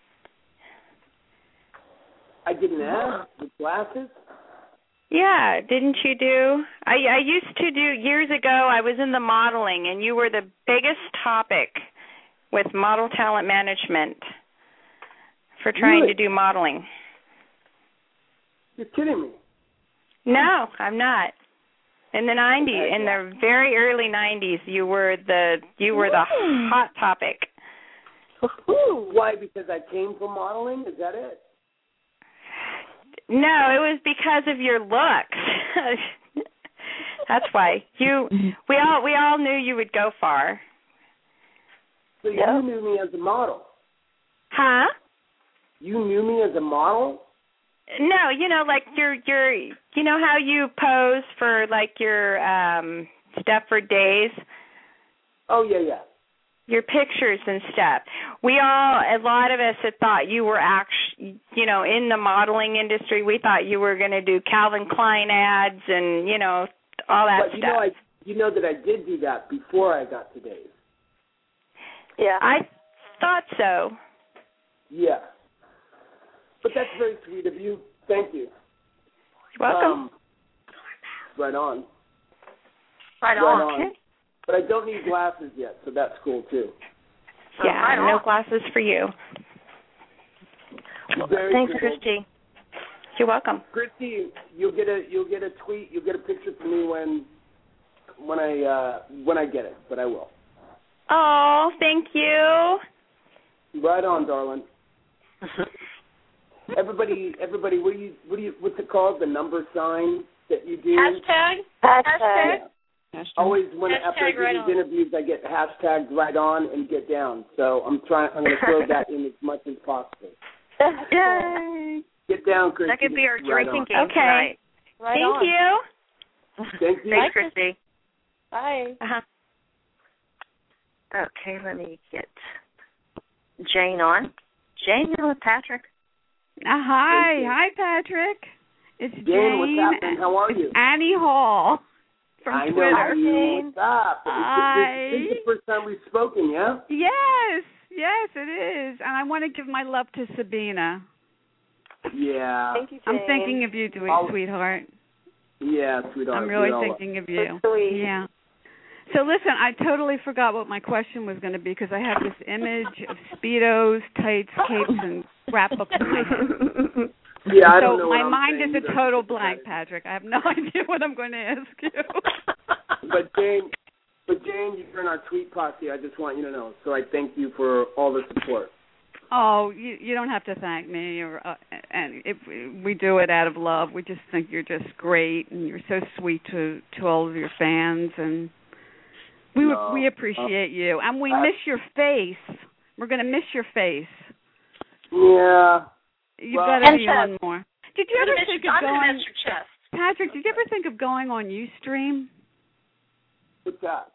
I did an ad with glasses? Yeah, didn't you do? I used to do, years ago, I was in the modeling, and you were the biggest topic with model talent management for trying to do modeling. You're kidding me. No, I'm not. In the 90s, in the very early 90s, you were the hot topic. Why? Because I came from modeling? Is that it? No, it was because of your looks. That's why. We all knew you would go far. So you knew me as a model? Huh? You knew me as a model? No, like your you know how you pose for like your Stepford days? Oh, yeah. Your pictures and stuff. A lot of us had thought you were actually, in the modeling industry. We thought you were going to do Calvin Klein ads and, all that stuff. You know that I did do that before I got to Days. Yeah. I thought so. Yeah. But that's very sweet of you. Thank you. You're welcome. Right on. Right on. Okay. But I don't need glasses yet, so that's cool too. Yeah, no glasses for you. Thanks, cool. Christy. You're welcome. Christy, you'll get a tweet, you'll get a picture from me when I get it, but I will. Oh, thank you. Right on, darling. Everybody, what's it called? The number sign that you do? Hashtag. Yeah. Always after I do these interviews, I get hashtagged right on and get down. So I'm going to throw that in as much as possible. Yay! Get down, Christy. That could be our drinking game tonight. Right Thank on. you. Thank you. Thanks, Christy. Bye. Okay, let me get Jane on. Jane, you're with Patrick. Hi, Patrick. It's Jane. What's happening? How are you? Annie Hall from Twitter. I know. What's up? This is the first time we've spoken, yeah? Yes, it is. And I want to give my love to Sabina. Yeah. Thank you, Jane. I'm thinking of you, sweetheart. Yeah, sweetheart. I'm really thinking of you. So sweet. Yeah. So listen, I totally forgot what my question was going to be because I have this image of Speedos, tights, capes, and wrap up in my head. Yeah, I don't know my what mind I'm is a total blank, Patrick. I have no idea what I'm going to ask you. But Jane, you're in our tweet posse. I just want you to know. So I thank you for all the support. Oh, you don't have to thank me, and if we do it out of love. We just think you're just great, and you're so sweet to all of your fans, and we appreciate you, and we miss your face. We're going to miss your face. Yeah. You've got to be on more. Did you ever think of going? Your chest. Patrick, did you ever think of going on Ustream? What's that?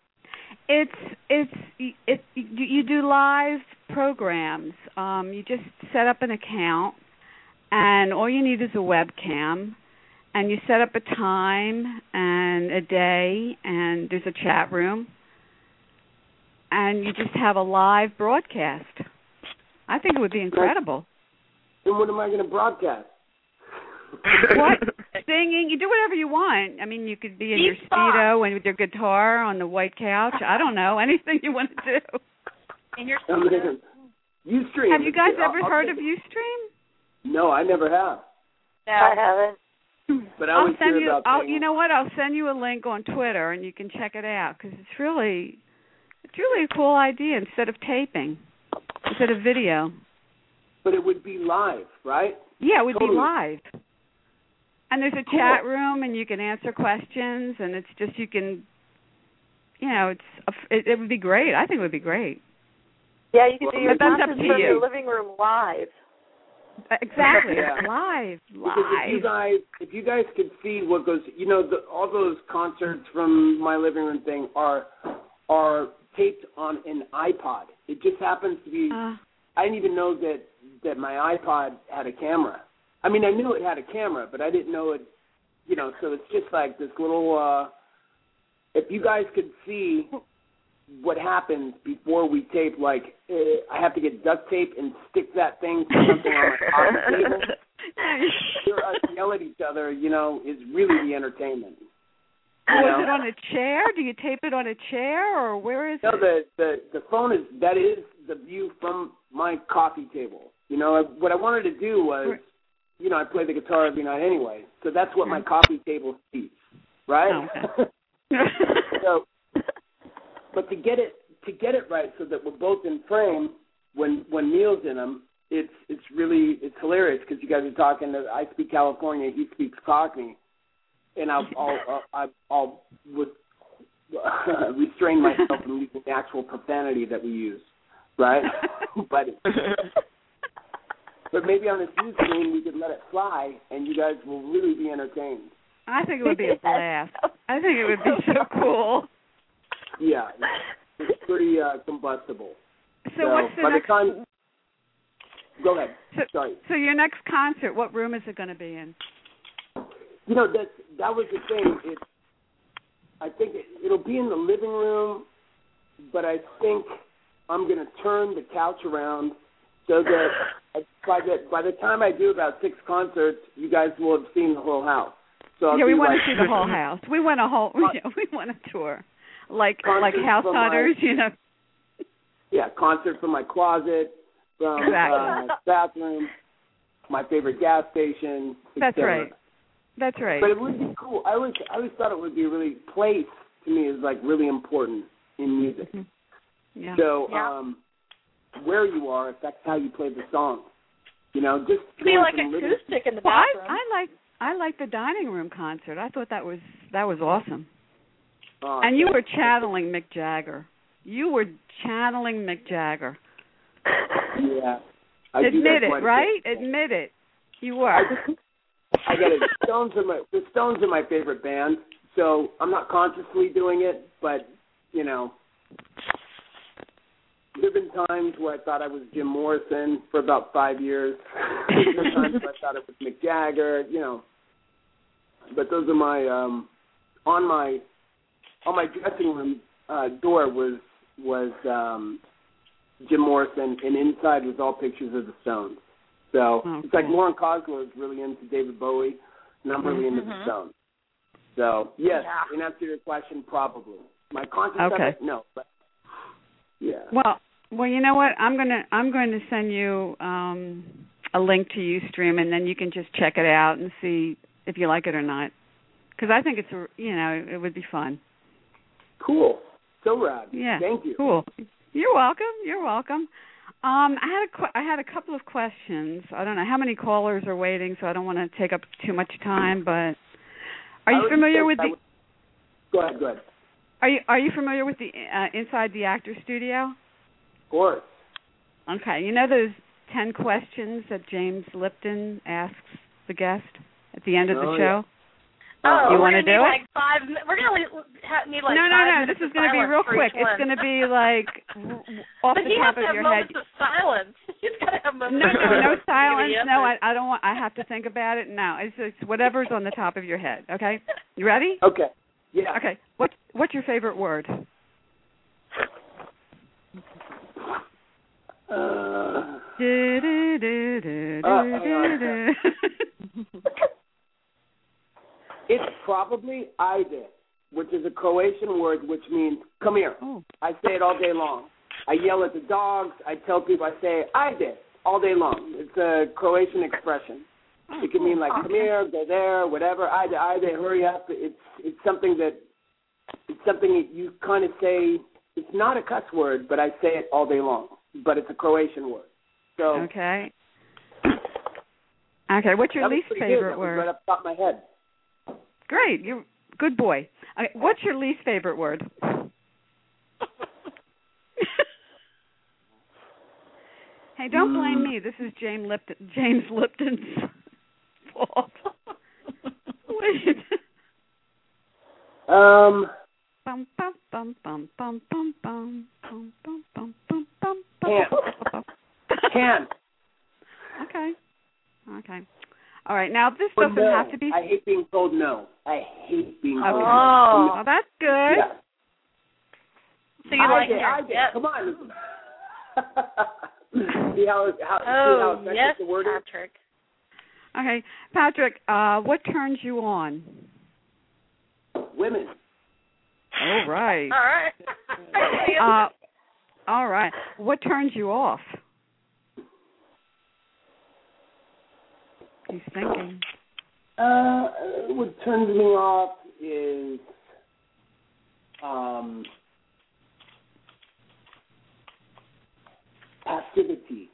You do live programs. You just set up an account, and all you need is a webcam, and you set up a time and a day, and there's a chat room, and you just have a live broadcast. I think it would be incredible. And what am I going to broadcast? What? Singing? You do whatever you want. I mean, you could be in your Speedo and with your guitar on the white couch. I don't know. Anything you want to do. In your Ustream. Have you guys ever heard of Ustream? No, I never have. No. I haven't. But I always hear about you know what? I'll send you a link on Twitter, and you can check it out because it's really a cool idea instead of taping, instead of video. But it would be live, right? Yeah, it would Totally. be live. And there's a Cool. chat room, and you can answer questions, and it's just you can, it would be great. I think it would be great. Yeah, you can do your But that's up concerts to from you. your living room live. Exactly, Yeah. live. Because if you guys could see what goes, all those concerts from my living room thing are taped on an iPod. It just happens to be. I didn't even know that my iPod had a camera. I mean, I knew it had a camera, but I didn't know it. So it's just like this little. If you guys could see what happens before we tape, like I have to get duct tape and stick that thing to something on my coffee table. Hear us yell at each other, is really the entertainment. Was it on a chair? Do you tape it on a chair, or where is it? No, the phone is the view from my coffee table. What I wanted to do was, I play the guitar every night anyway, so that's what my coffee table sees, right? Oh, okay. So, but to get it right so that we're both in frame when Neil's in them, it's hilarious because you guys are talking. I speak California, he speaks Cockney, and I'll restrain myself from using the actual profanity that we use, right? but maybe on this view screen we could let it fly, and you guys will really be entertained. I think it would be a blast. I think it would be so cool. Yeah, it's pretty combustible. So what's the next? Time, go ahead. Sorry. So your next concert, what room is it going to be in? That was the thing. I think it'll be in the living room, but I think I'm going to turn the couch around so that by the time I do about 6 concerts, you guys will have seen the whole house. So we want to see the whole house. We want we want a tour, like House Hunters, Yeah, concert from my closet, from my bathroom, my favorite gas station. That's right. That's right. But it would be cool. I always thought it would be really, place to me is like really important in music. Mm-hmm. Yeah. So where you are affects how you play the song. Just be like acoustic in the bathroom. I like the dining room concert. I thought that was awesome. And you were channeling Mick Jagger. Yeah. Admit it, right? Admit it. You were. I get it. The Stones are my favorite band, so I'm not consciously doing it, but, there have been times where I thought I was Jim Morrison for about 5 years. There have been times where I thought it was Mick Jagger, But those are my, on my dressing room door was Jim Morrison, and inside was all pictures of the Stones. So It's like Lauren Cosgrove is really into David Bowie, and I'm really into the Stones. So, yes, in answer to your question, probably. My conscious of it, no. But, yeah. Well, you know what? I'm going to send you a link to Ustream, and then you can just check it out and see if you like it or not. Because I think it would be fun. Cool. So rad. Yeah. Thank you. Cool. You're welcome. I had a couple of questions. I don't know how many callers are waiting, so I don't want to take up too much time. But are you familiar with the? Go ahead. Are you familiar with the Inside the Actor Studio? Of course. Okay. You know those 10 questions that James Lipton asks the guest at the end of the show? Yeah. Oh, you want to do it? Like 5 minutes. We're going to need like 5 minutes. No. This is going to be real quick. It's going to be like off the top of your head. But he has to have moments of silence. He's got to have moments. No silence. No, I don't want. I have to think about it. No, it's whatever's on the top of your head. Okay, you ready? Okay. Yeah. Okay. What's your favorite word? It's probably ajde, which is a Croatian word which means come here. Oh. I say it all day long. I yell at the dogs. I tell people, I say ajde all day long. It's a Croatian expression. It can mean like come here, go there, whatever. Ajde, hurry up. It's something that you kind of say. It's not a cuss word, but I say it all day long. But it's a Croatian word. So okay. Okay, what's your least favorite good. word? Right up the top of my head. Great, you good boy. Okay, what's your least favorite word? Hey, don't blame me. This is James Lipton's fault. Wait. Bum bum bum bum bum bum bum bum bum bum bum bum. Can. Okay. All right. Now this doesn't have to be. I hate being told no. I hate being told no. Oh, well, that's good. Yeah. So you like I get. Come on. See how yes, the word Patrick. Is? Okay, Patrick. What turns you on? Women. All right. All right. All right. What turns you off? He's thinking. What turns me off is passivity.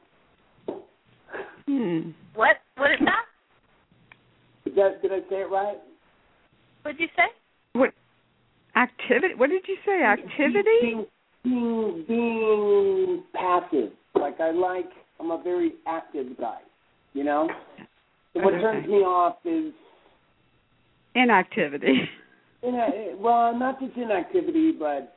What is that? Did I say it right? What did you say? What activity? What did you say? Activity? Being passive. I'm a very active guy. You know. So what turns me off is inactivity. Well, not just inactivity, but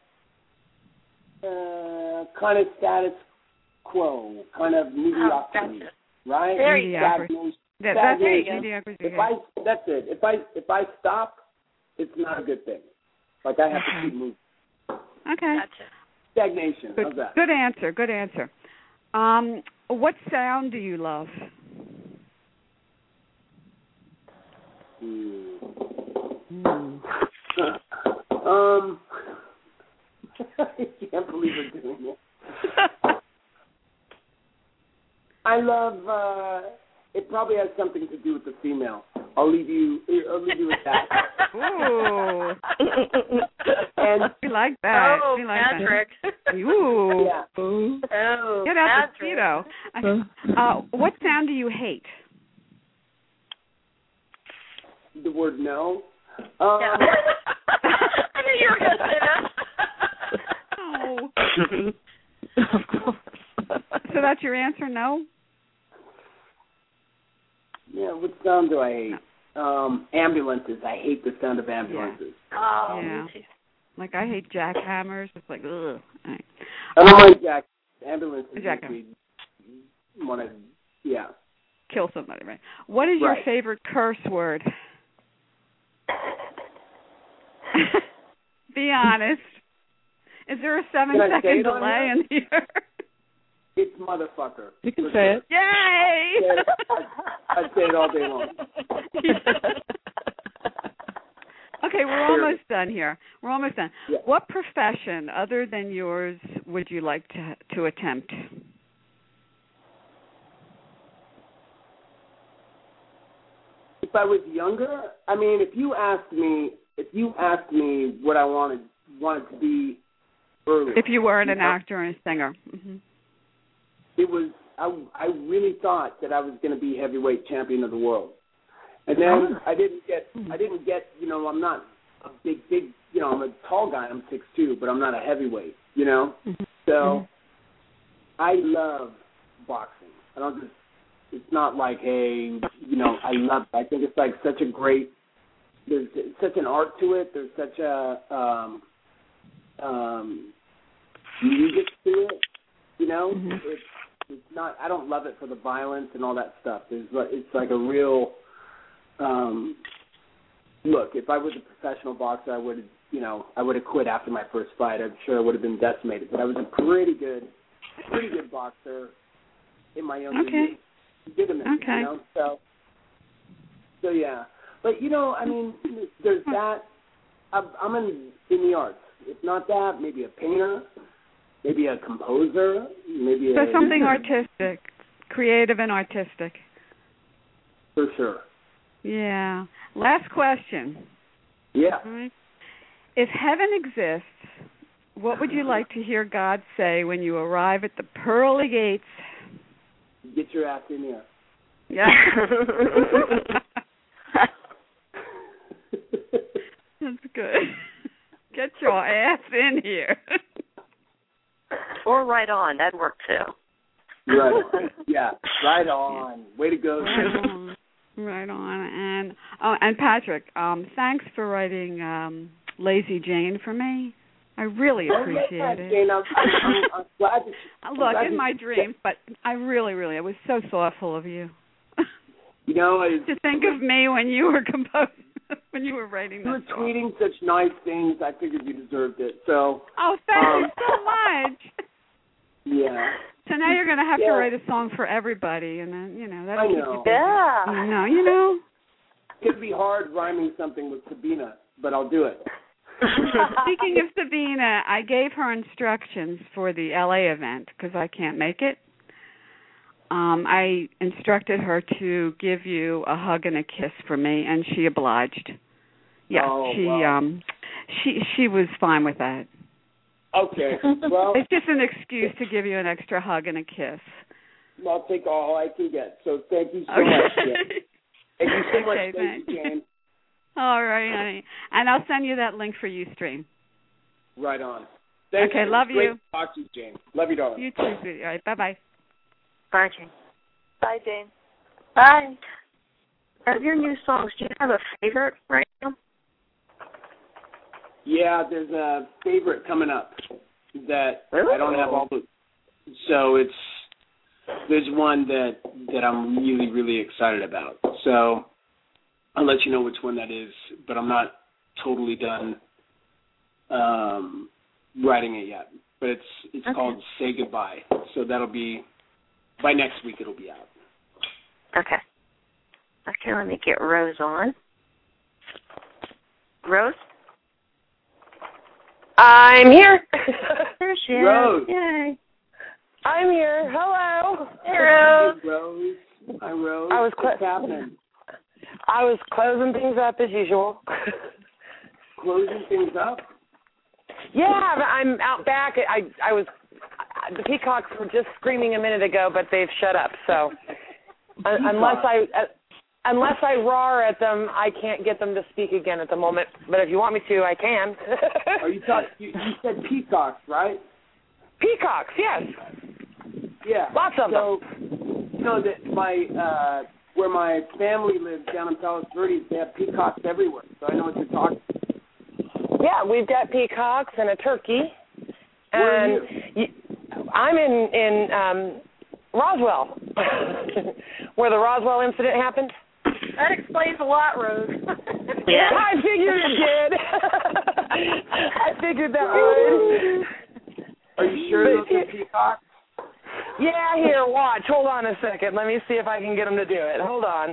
kind of status quo, kind of mediocrity, right? Mediocrity. That's it. That's it. If I stop, it's not a good thing. Like I have to keep moving. Okay. Gotcha. Stagnation. How's that? Good answer. What sound do you love? I can't believe we're doing this. I love. It probably has something to do with the female. I'll leave you with that. Ooh. And we like that. Oh, we like Patrick. That. Ooh. Yeah. Oh, get out Patrick. the mosquito. What sound do you hate? The word no. Yeah. I knew you were going to say that. Oh. Of course. So that's your answer, no? Yeah, what sound do I hate? Ambulances. I hate the sound of ambulances. Yeah. Oh, yeah. Like I hate jackhammers. It's like, ugh. Right. I don't like ambulances. Jackhammer. Want to, yeah. Kill somebody, right? What is your favorite curse word? Be honest. Is there a 7-second delay in here? It's motherfucker. You can say it. Yay! I'd say it all day long. Okay, we're almost done here. We're almost done. Yeah. What profession other than yours would you like to attempt? If I was younger, I mean, if you asked me what I wanted to be earlier. If you weren't an actor and a singer. Mm-hmm. It was I really thought that I was going to be heavyweight champion of the world, and then I didn't get. I'm not a big. I'm a tall guy. I'm 6'2", but I'm not a heavyweight. So I love boxing. It's not like I love it. I think it's like such a great. There's such an art to it. There's such a music to it. It's not. I don't love it for the violence and all that stuff. It's like a real. Look, if I was a professional boxer, I would have quit after my first fight. I'm sure I would have been decimated. But I was a pretty good boxer in my younger years. Okay. So yeah. But there's that. I'm in the arts. If not that, maybe a painter. Maybe a composer, something artistic, creative and artistic. For sure. Yeah. Last question. Yeah. All right. If heaven exists, what would you like to hear God say when you arrive at the pearly gates? Get your ass in here. Yeah. That's good. Get your ass in here. Or right on. That'd work too. Right. Yeah. Right on. Way to go. Right on. And Patrick, thanks for writing Lazy Jane for me. I really appreciate it. Jane, I'm glad that Look, in my dreams, but I really, it was so thoughtful of you. You know, to think of me when you were composing, when you were writing this. You were tweeting such nice things. I figured you deserved it. So. Oh, thank you so much. Yeah. So now you're going to have to write a song for everybody, and then that'll keep you busy. Yeah. You know. It'd be hard rhyming something with Sabina, but I'll do it. Speaking of Sabina, I gave her instructions for the LA event because I can't make it. I instructed her to give you a hug and a kiss for me, and she obliged. Yeah, she was fine with that. Okay. Well, it's just an excuse to give you an extra hug and a kiss. I'll take all I can get. So thank you so much. Jen. Thank you so much, Jane. All right, honey. And I'll send you that link for Ustream. Right on. Thanks. Okay, love you. Great to talk to you, Jane. Love you, darling. You too, sweetie. All right, bye-bye. Bye, Jane. Bye, Jane. Bye. Of your new songs, do you have a favorite right now? Yeah, there's a favorite coming up that I don't have all the. So there's one that I'm really, really excited about. So I'll let you know which one that is, but I'm not totally done writing it yet. But it's called Say Goodbye. So that'll be, by next week it'll be out. Okay. Okay, let me get Rose on. Rose? I'm here. There she is. Rose. Yay. I'm here. Hello. Hey, Rose. Rose. Hi, Rose. What's happening? I was closing things up as usual. Closing things up? Yeah, I'm out back. I was. The peacocks were just screaming a minute ago, but they've shut up. So unless I roar at them, I can't get them to speak again at the moment. But if you want me to, I can. Are you talking? You said peacocks, right? Peacocks, yes. Yeah. Lots of them. So, you know that where my family lives down in Palos Verdes, they have peacocks everywhere. So I know what you're talking about. Yeah, we've got peacocks and a turkey. Where are you? I'm in Roswell, where the Roswell incident happened. That explains a lot, Rose. Yeah, I figured it did. I figured that would. Are you sure those are peacocks? Yeah, here, watch. Hold on a second. Let me see if I can get them to do it. Hold on.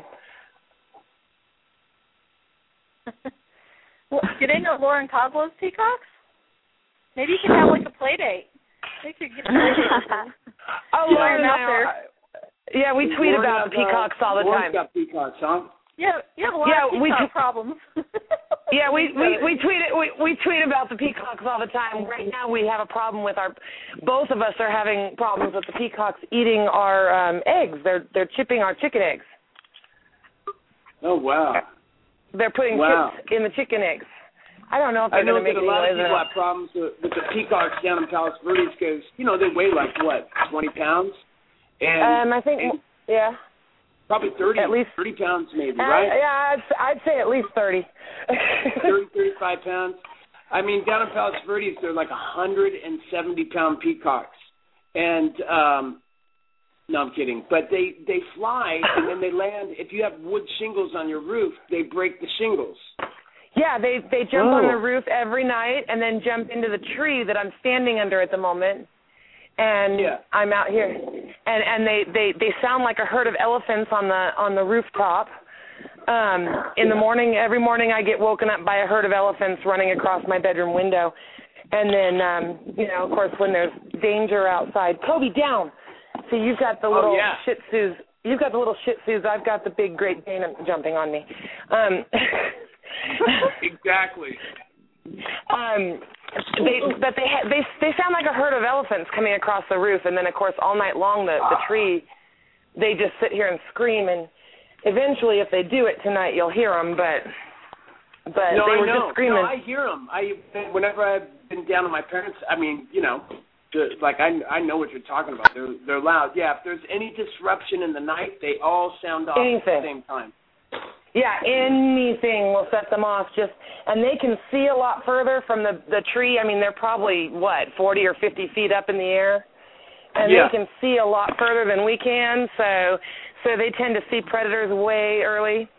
Well, do they know Lauren Kozlov's peacocks? Maybe you can have like a play date. They could get a play date. Oh, Lauren out there. Yeah, we tweet about the peacocks all the time. Lauren's got peacocks, huh? Yeah, you have a lot of peacock problems. Yeah, we tweet about the peacocks all the time. Right now, we have a problem with both of us are having problems with the peacocks eating our eggs. They're chipping our chicken eggs. Oh wow! They're putting chips in the chicken eggs. I don't know if they're going to make any noise. I know that a lot of people have problems with the peacocks down in Palos Verdes because they weigh like what, 20 pounds? And I think yeah. Probably 30, at least 30 pounds maybe, right? Yeah, I'd say at least 30. 30, 35 pounds. I mean, down in Palos Verdes, they're like 170-pound peacocks. And, no, I'm kidding. But they fly, and then they land. If you have wood shingles on your roof, they break the shingles. Yeah, they jump on the roof every night and then jump into the tree that I'm standing under at the moment. And I'm out here, and they sound like a herd of elephants on the rooftop. In the morning, every morning I get woken up by a herd of elephants running across my bedroom window. And then, of course, when there's danger outside, Kobe, down. So you've got the little Shih Tzus. You've got the little Shih Tzus. I've got the big Great Dane jumping on me. Exactly. They sound like a herd of elephants coming across the roof, and then of course all night long the tree they just sit here and scream, and eventually, if they do it tonight, you'll hear them, but no, they were just screaming. No, I hear them. Whenever I've been down to my parents, I mean, you know, I know what you're talking about. They're loud. Yeah, if there's any disruption in the night, they all sound off at the same time. Yeah, anything will set them off. And they can see a lot further from the tree. I mean, they're probably 40 or 50 feet up in the air, and they can see a lot further than we can. So they tend to see predators way early.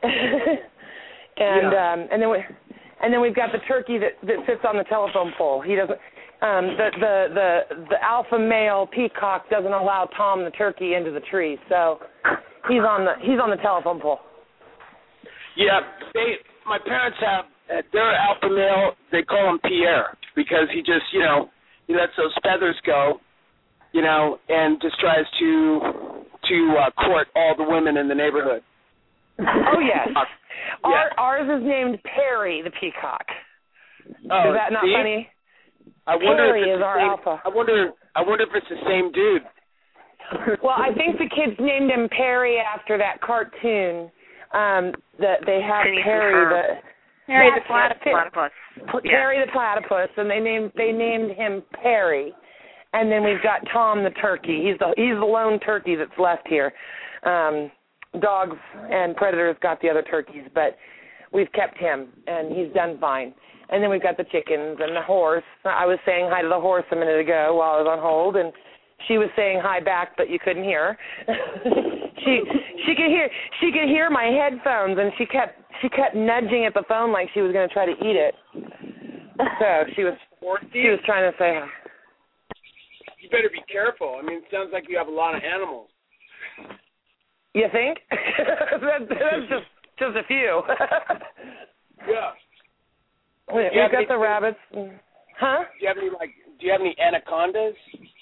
And then we've got the turkey that sits on the telephone pole. He doesn't. The alpha male peacock doesn't allow Tom the turkey into the tree, so he's on the telephone pole. Yeah, my parents have their alpha male. They call him Pierre because he just he lets those feathers go, and just tries to court all the women in the neighborhood. Oh yes, ours is named Perry the peacock. Oh, is that not funny? I wonder Perry if it's is our alpha. I wonder if it's the same dude. Well, I think the kids named him Perry after that cartoon that they have Perry the platypus. Perry the platypus, and they named him Perry. And then we've got Tom the turkey. He's the lone turkey that's left here. Dogs and predators got the other turkeys, but we've kept him, and he's done fine. And then we've got the chickens and the horse. I was saying hi to the horse a minute ago while I was on hold, and she was saying hi back, but you couldn't hear her. she could hear my headphones, and she kept nudging at the phone like she was going to try to eat it. So she was trying to say hi. You better be careful. I mean, it sounds like you have a lot of animals. You think? That's just a few. Yeah. We've got the rabbits. Huh? Do you have any anacondas?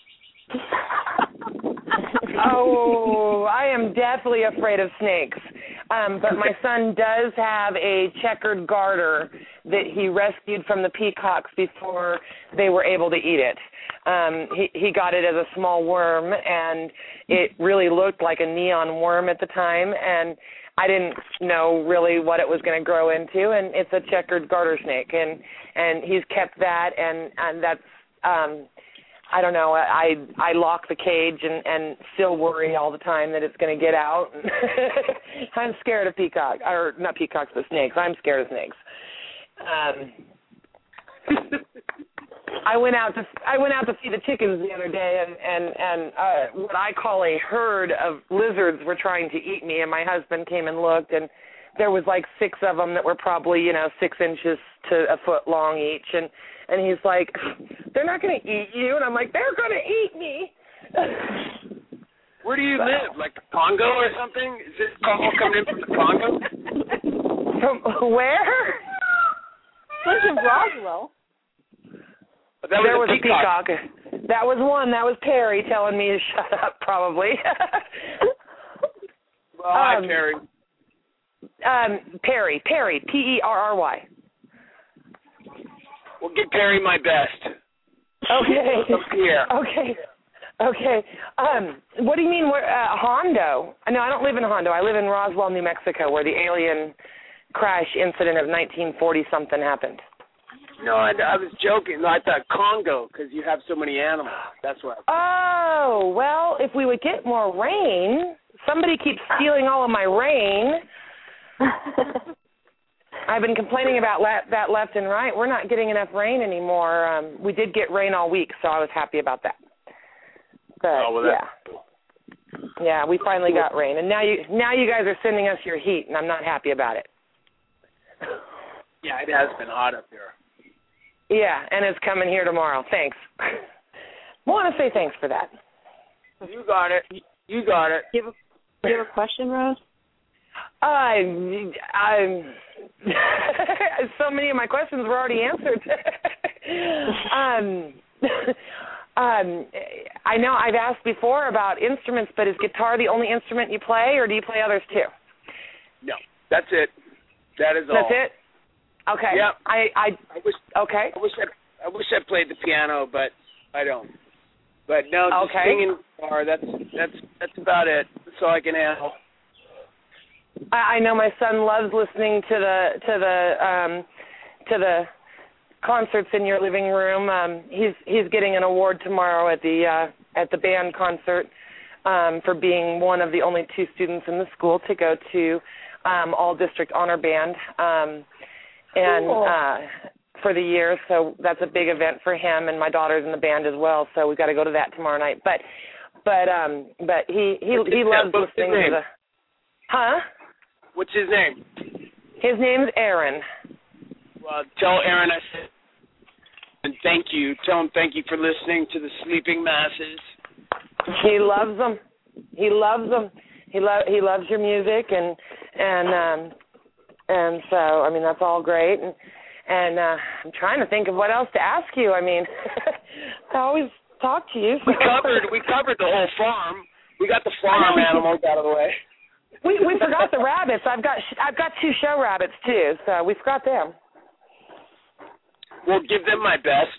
Oh, I am deathly afraid of snakes. But my son does have a checkered garter that he rescued from the peacocks before they were able to eat it. He got it as a small worm, and it really looked like a neon worm at the time, and I didn't know really what it was going to grow into, and it's a checkered garter snake, and he's kept that, and that's I don't know. I lock the cage and still worry all the time that it's going to get out. I'm scared of peacocks, or not peacocks, but snakes. I'm scared of snakes. I went out to feed the chickens the other day, and what I call a herd of lizards were trying to eat me. And my husband came and looked, and there was like 6 of them that were probably 6 inches to a foot long each, and he's like, they're not going to eat you. And I'm like, they're going to eat me. Where do you live? Like the Congo or something? Is this all coming in from the Congo? From where? It's in Roswell. There was a peacock. That was one. That was Perry telling me to shut up, probably. Well, hi, Perry. Perry, Perry, Well, give Perry my best. Okay. Yeah. Okay. What do you mean? Hondo? No, I don't live in Hondo. I live in Roswell, New Mexico, where the alien crash incident of 1940-something happened. No, I was joking. No, I thought Congo because you have so many animals. That's what. Oh, well, if we would get more rain. Somebody keeps stealing all of my rain. I've been complaining about that left and right. We're not getting enough rain anymore. We did get rain all week, so I was happy about that. But yeah, we finally got rain, and now you guys are sending us your heat, and I'm not happy about it. Yeah, it has been hot up here. Yeah, and it's coming here tomorrow. Thanks. I want to say thanks for that. You got it. You got it. Do you have a question, Rose? I'm so many of my questions were already answered. I know I've asked before about instruments, but is guitar the only instrument you play, or do you play others too? No, that's it. That is all. That's it? Okay. Yeah. I wish I played the piano, but I don't. But no, just singing guitar. That's about it. That's all I can handle. I know my son loves listening to the concerts in your living room. He's getting an award tomorrow at the band concert for being one of the only 2 students in the school to go to all district honor band for the year. So that's a big event for him, and my daughter's in the band as well. So we've got to go to that tomorrow night. But he loves listening to the. Huh? What's his name? His name's Aaron. Well, tell Aaron I said, and thank you. Tell him thank you for listening to the Sleeping Masses. He loves them. He loves them. He loves your music, and so I mean that's all great. And I'm trying to think of what else to ask you. I mean, I always talk to you. So. We covered the whole farm. We got the farm animals out of the way. We forgot the rabbits. I've got 2 show rabbits too, so we forgot them. We'll give them my best.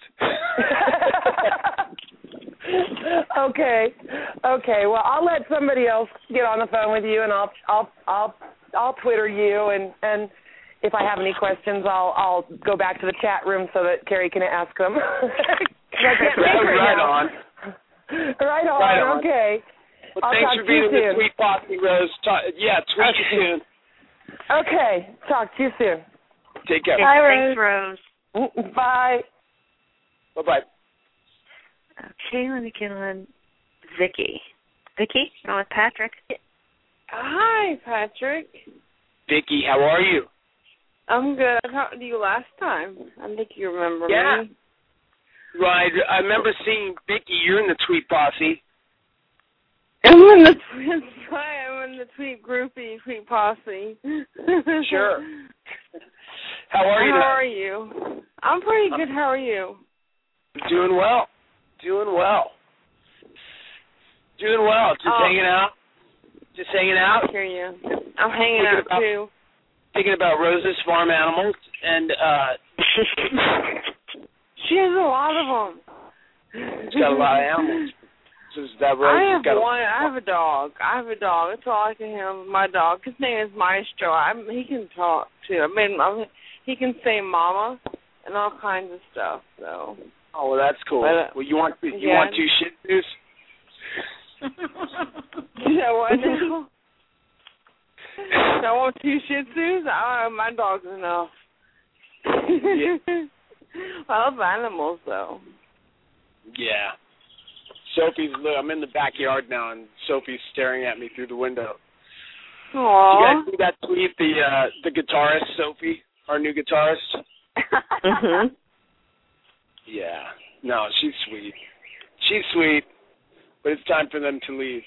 Okay. Well, I'll let somebody else get on the phone with you, and I'll Twitter you, and if I have any questions, I'll go back to the chat room so that Carrie can ask them. Right on. Right on. Okay. Well, thanks for being in the Tweet Posse, Rose. Tweet you soon. Okay. Talk to you soon. Take care. Bye, Rose. Bye. Bye-bye. Okay, let me get on Vicky. Vicky, I'm with Patrick. Hi, Patrick. Vicky, how are you? I'm good. I talked to you last time. I think you remember me. Right. I remember seeing Vicky. You're in the Tweet Posse. I'm in the Tweet Groupie, Tweet Posse. Sure. How are you? How are you? I'm pretty good. How are you? Doing well. Just hanging out. I hear you. I'm hanging out too. Thinking about Rose's farm animals, and she has a lot of them. She's got a lot of animals. So that Rose I have a dog. That's all I can handle. My dog. His name is Maestro. He can talk too. He can say "mama" and all kinds of stuff. So. Oh well, that's cool. Well, you want 2 Shih Tzus? Yeah, what now? I want 2 Shih Tzus? My dog's enough. I love animals, though. Yeah. I'm in the backyard now, and Sophie's staring at me through the window. Aww. You guys see that tweet? The guitarist, Sophie, our new guitarist? Mm-hmm. Yeah. No, she's sweet. But it's time for them to leave.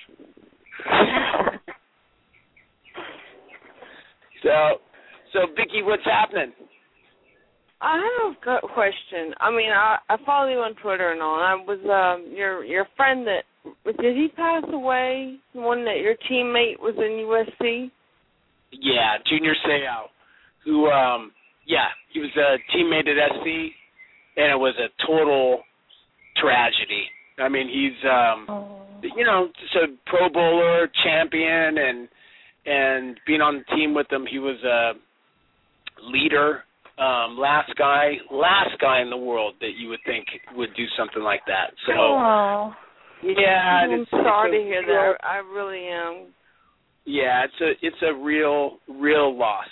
So Vicky, what's happening? I have a question. I mean, I follow you on Twitter and all. And I was your friend that did he pass away? The one that your teammate was in USC? Yeah, Junior Seau, who he was a teammate at SC, and it was a total tragedy. I mean, he's just a Pro Bowler, champion, and being on the team with him, he was a leader. Last guy in the world that you would think would do something like that. So, yeah, I'm sorry to hear that. I really am. Yeah, it's a real loss,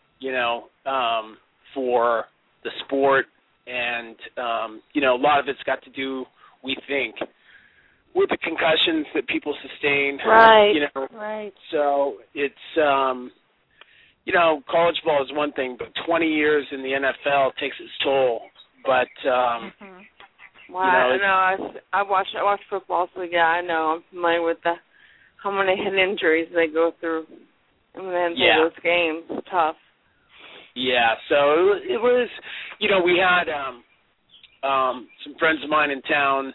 for the sport, and a lot of it's got to do, we think, with the concussions that people sustain. Right. Right. So it's college ball is one thing, but 20 years in the NFL takes its toll. But Wow, I watch football, so yeah, I know. I'm familiar with how many head injuries they go through when they play those games. It's tough. Yeah, so it was. We had some friends of mine in town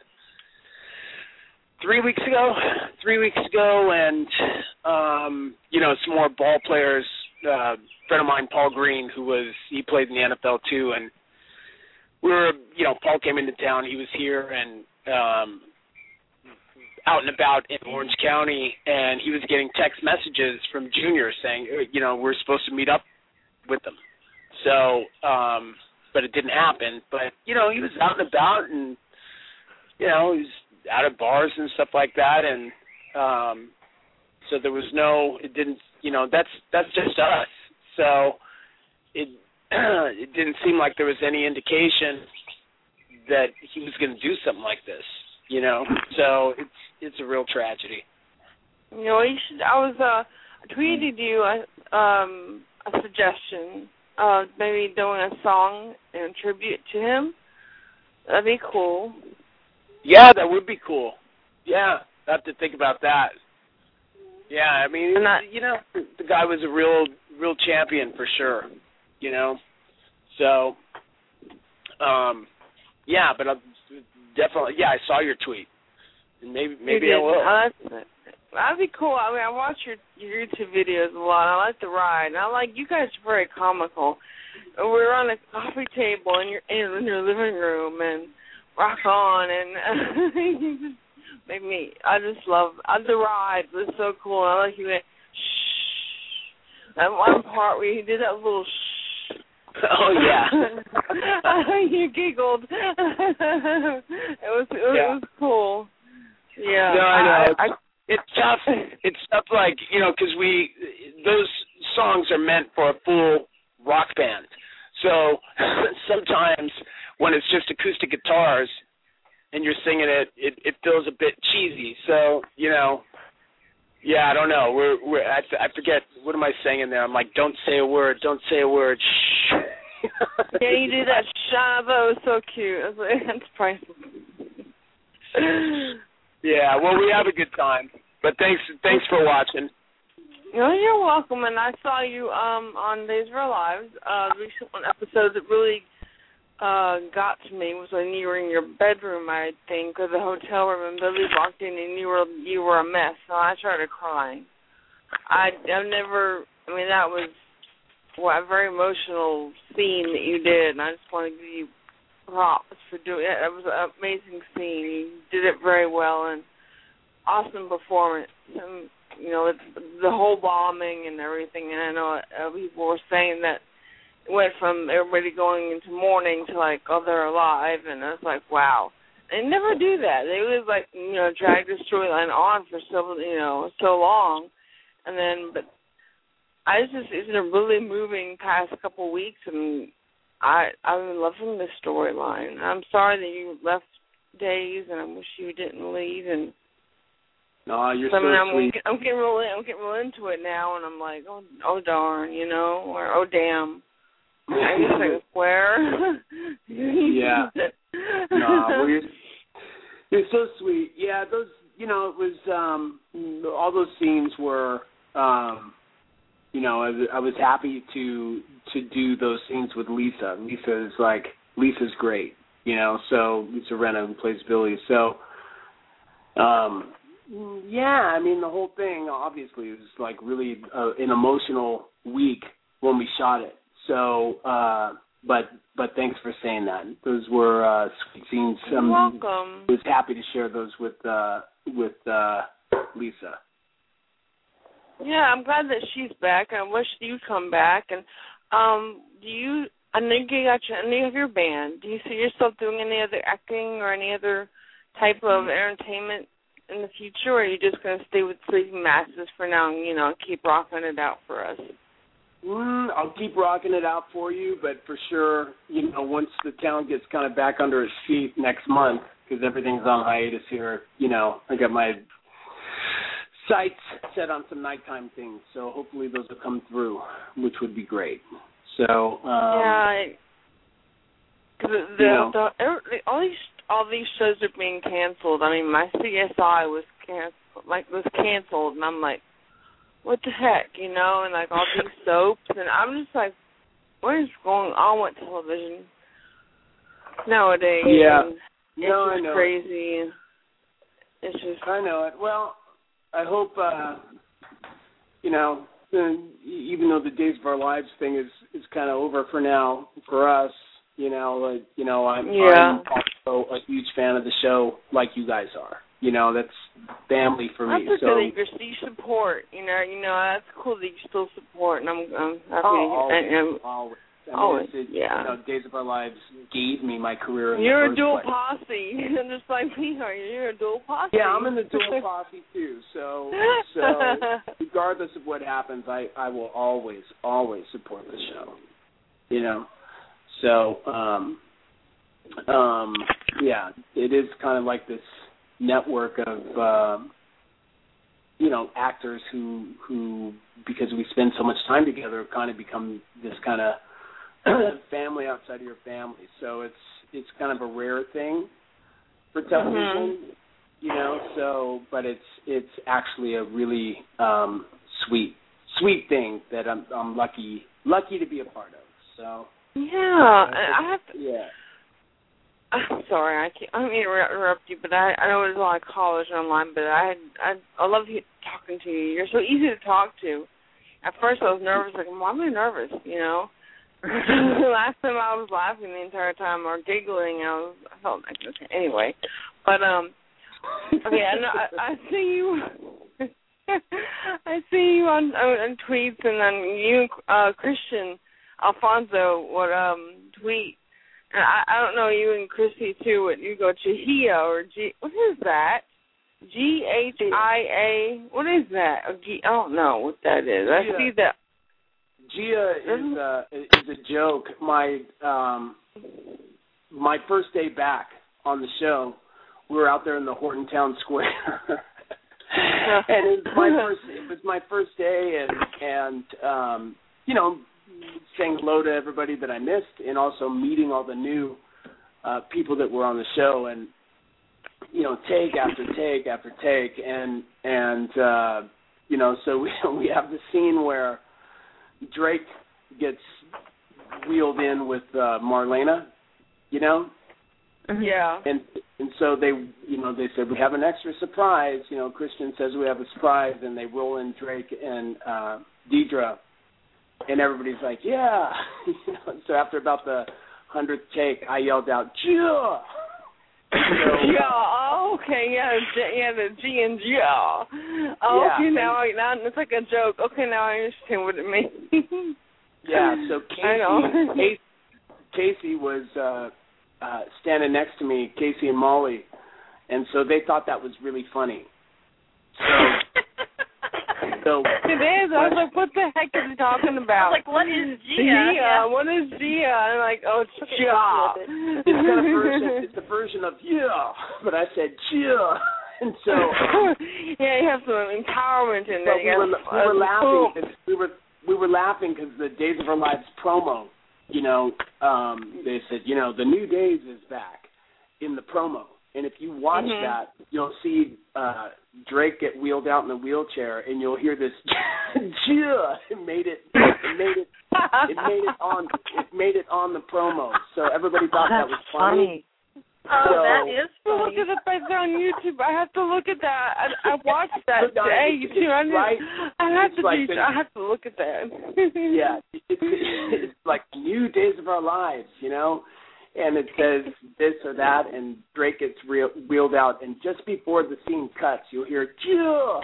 3 weeks ago, and some more ball players. A friend of mine, Paul Green, he played in the NFL too, and we were, Paul came into town. He was here, and out and about in Orange County, and he was getting text messages from Junior saying, we're supposed to meet up with them. So, but it didn't happen. But, he was out and about, and, he was out at bars and stuff like that, and so there was it didn't, that's just us. So it didn't seem like there was any indication that he was going to do something like this, So it's a real tragedy. You should. I tweeted you a suggestion of maybe doing a song in tribute to him. That'd be cool. Yeah, that would be cool. Yeah, I have to think about that. Yeah, I mean, the guy was a real champion for sure. So, yeah, but definitely, I saw your tweet, and maybe I will. That'd be cool. I mean, I watch your YouTube videos a lot. I like the ride. And I like you guys are very comical. We're on a coffee table in your living room and rock on, and you just make me. I just love the ride. It was so cool. I like you went shh. That one part where you did that little shh. Oh yeah. You giggled. It was cool. Yeah. No, I know. It's tough. It's tough, like, because those songs are meant for a full rock band. So sometimes when it's just acoustic guitars and you're singing it, it feels a bit cheesy. So, yeah, I don't know. I forget, what am I saying in there? I'm like, don't say a word, shh. Yeah, you do that shh, that was so cute. I was like, that's priceless. Yeah, well, we have a good time. But thanks for watching. You're welcome. And I saw you on Days of Our Lives. The recent episode that really got to me was when you were in your bedroom, I think, or the hotel room, and Billy walked in and you were a mess. So I started crying. That was a very emotional scene that you did, and I just want to give you props for doing it. It was an amazing scene. You did it very well, and awesome performance. And, the whole bombing and everything. And I know people were saying that it went from everybody going into mourning to like, oh, they're alive, and I was like, wow. They never do that. They always drag the storyline on for so long, and then it's been a really moving past couple weeks, and I've been loving the storyline. I'm sorry that you left Days, and I wish you didn't leave. And no, you're so sweet. I'm getting real into it now, and I'm like, oh darn, or oh damn. I just like, where? Yeah. No, well, you're so sweet. Yeah, those, it was all those scenes were. I was happy to do those scenes with Lisa. Lisa's great, so Lisa Rinna, who plays Billy. So, yeah, the whole thing, obviously, was like really an emotional week when we shot it. So, but thanks for saying that. Those were sweet scenes. You're welcome. I was happy to share those with Lisa. Yeah, I'm glad that she's back. I wish you'd come back. And I know you have your band. Do you see yourself doing any other acting or any other type of entertainment in the future, or are you just going to stay with Sleeping Masters for now and, keep rocking it out for us? I'll keep rocking it out for you, but for sure, once the town gets kind of back under its feet next month, because everything's on hiatus here, I got my sights set on some nighttime things, so hopefully those will come through, which would be great. So yeah, because all these shows are being canceled. My CSI was canceled, and I'm like, what the heck, and all these soaps, and I'm just like, what is going on with television nowadays? Yeah, I know. Crazy. It's just, I know it. Well, I hope, even though the Days of Our Lives thing is kind of over for now for us, I'm also a huge fan of the show, like you guys are. that's family for me. That's so good that you support. That's cool that you still support, and I'm happy. Always. Days of Our Lives gave me my career. You're a dual posse, just like me. You're a dual posse. Yeah, I'm in the dual posse too. So regardless of what happens, I will always support the show. So it is kind of like this network of actors who because we spend so much time together, kind of become this kind of family outside of your family. So it's kind of a rare thing for television, but it's actually a really sweet thing that I'm lucky to be a part of. So I have to. Yeah. I'm sorry, I don't mean to interrupt you, but I know there's a lot of callers online, but I love talking to you. You're so easy to talk to. At first I was nervous, like, why am I nervous, Last time I was laughing the entire time or giggling, I felt like, okay, anyway. But, okay, I see you. I see you on tweets, and then you, Christian Alfonso, would tweet. And I don't know, you and Chrissy too, what you go Chihia or what is that? Ghia. What is that? I don't know what that is. I see that. Gia is a joke. My first day back on the show, we were out there in the Horton Town Square, and it was my first day, and saying hello to everybody that I missed, and also meeting all the new people that were on the show, and take after take after take, and so we have the scene where Drake gets wheeled in with Marlena, Yeah. And so they said we have an extra surprise. Christian says we have a surprise, and they roll in Drake and Deidre, and everybody's like, yeah. So after about the 100th take, I yelled out, Gia. Okay, the G and G. Okay, now it's like a joke. Okay, now I understand what it means. Yeah, so Casey was standing next to me, Casey and Molly, and so they thought that was really funny. So it is. I was like, what the heck is he talking about? I was like, what is Gia? What is Gia? I'm like, oh, it's Gia. It's a version of but I said Gia. And so you have some empowerment in there. We were laughing because the Days of Our Lives promo, they said, the New Days is back in the promo. And if you watch that, you'll see Drake get wheeled out in a wheelchair, and you'll hear this Gia. It made it on the promo. So everybody thought that was funny. That is funny. Look at it on YouTube. I have to look at that. I watched that today. I have to look at that. Yeah, it's like New Days of Our Lives, And it says this or that, and Drake gets wheeled out, and just before the scene cuts, you'll hear, Jill!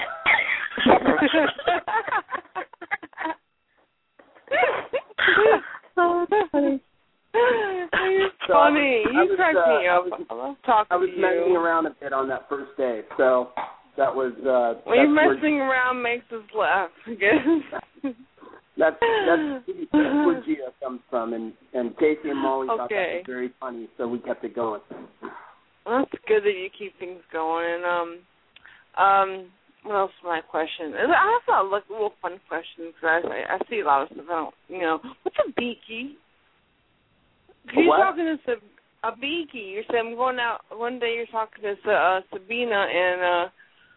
Oh, that's funny. You're funny. You cracked me up. I was messing around a bit on that first day, so that was... messing around makes us laugh, I guess. That's where Gia comes from, and Casey and Molly thought that was very funny, so we kept it going. Well, that's good that you keep things going. And what else is my question? I have a little fun question because I see a lot of stuff. What's a beaky? You're talking to a beaky. You said I'm going out one day. You're talking to Sabina, and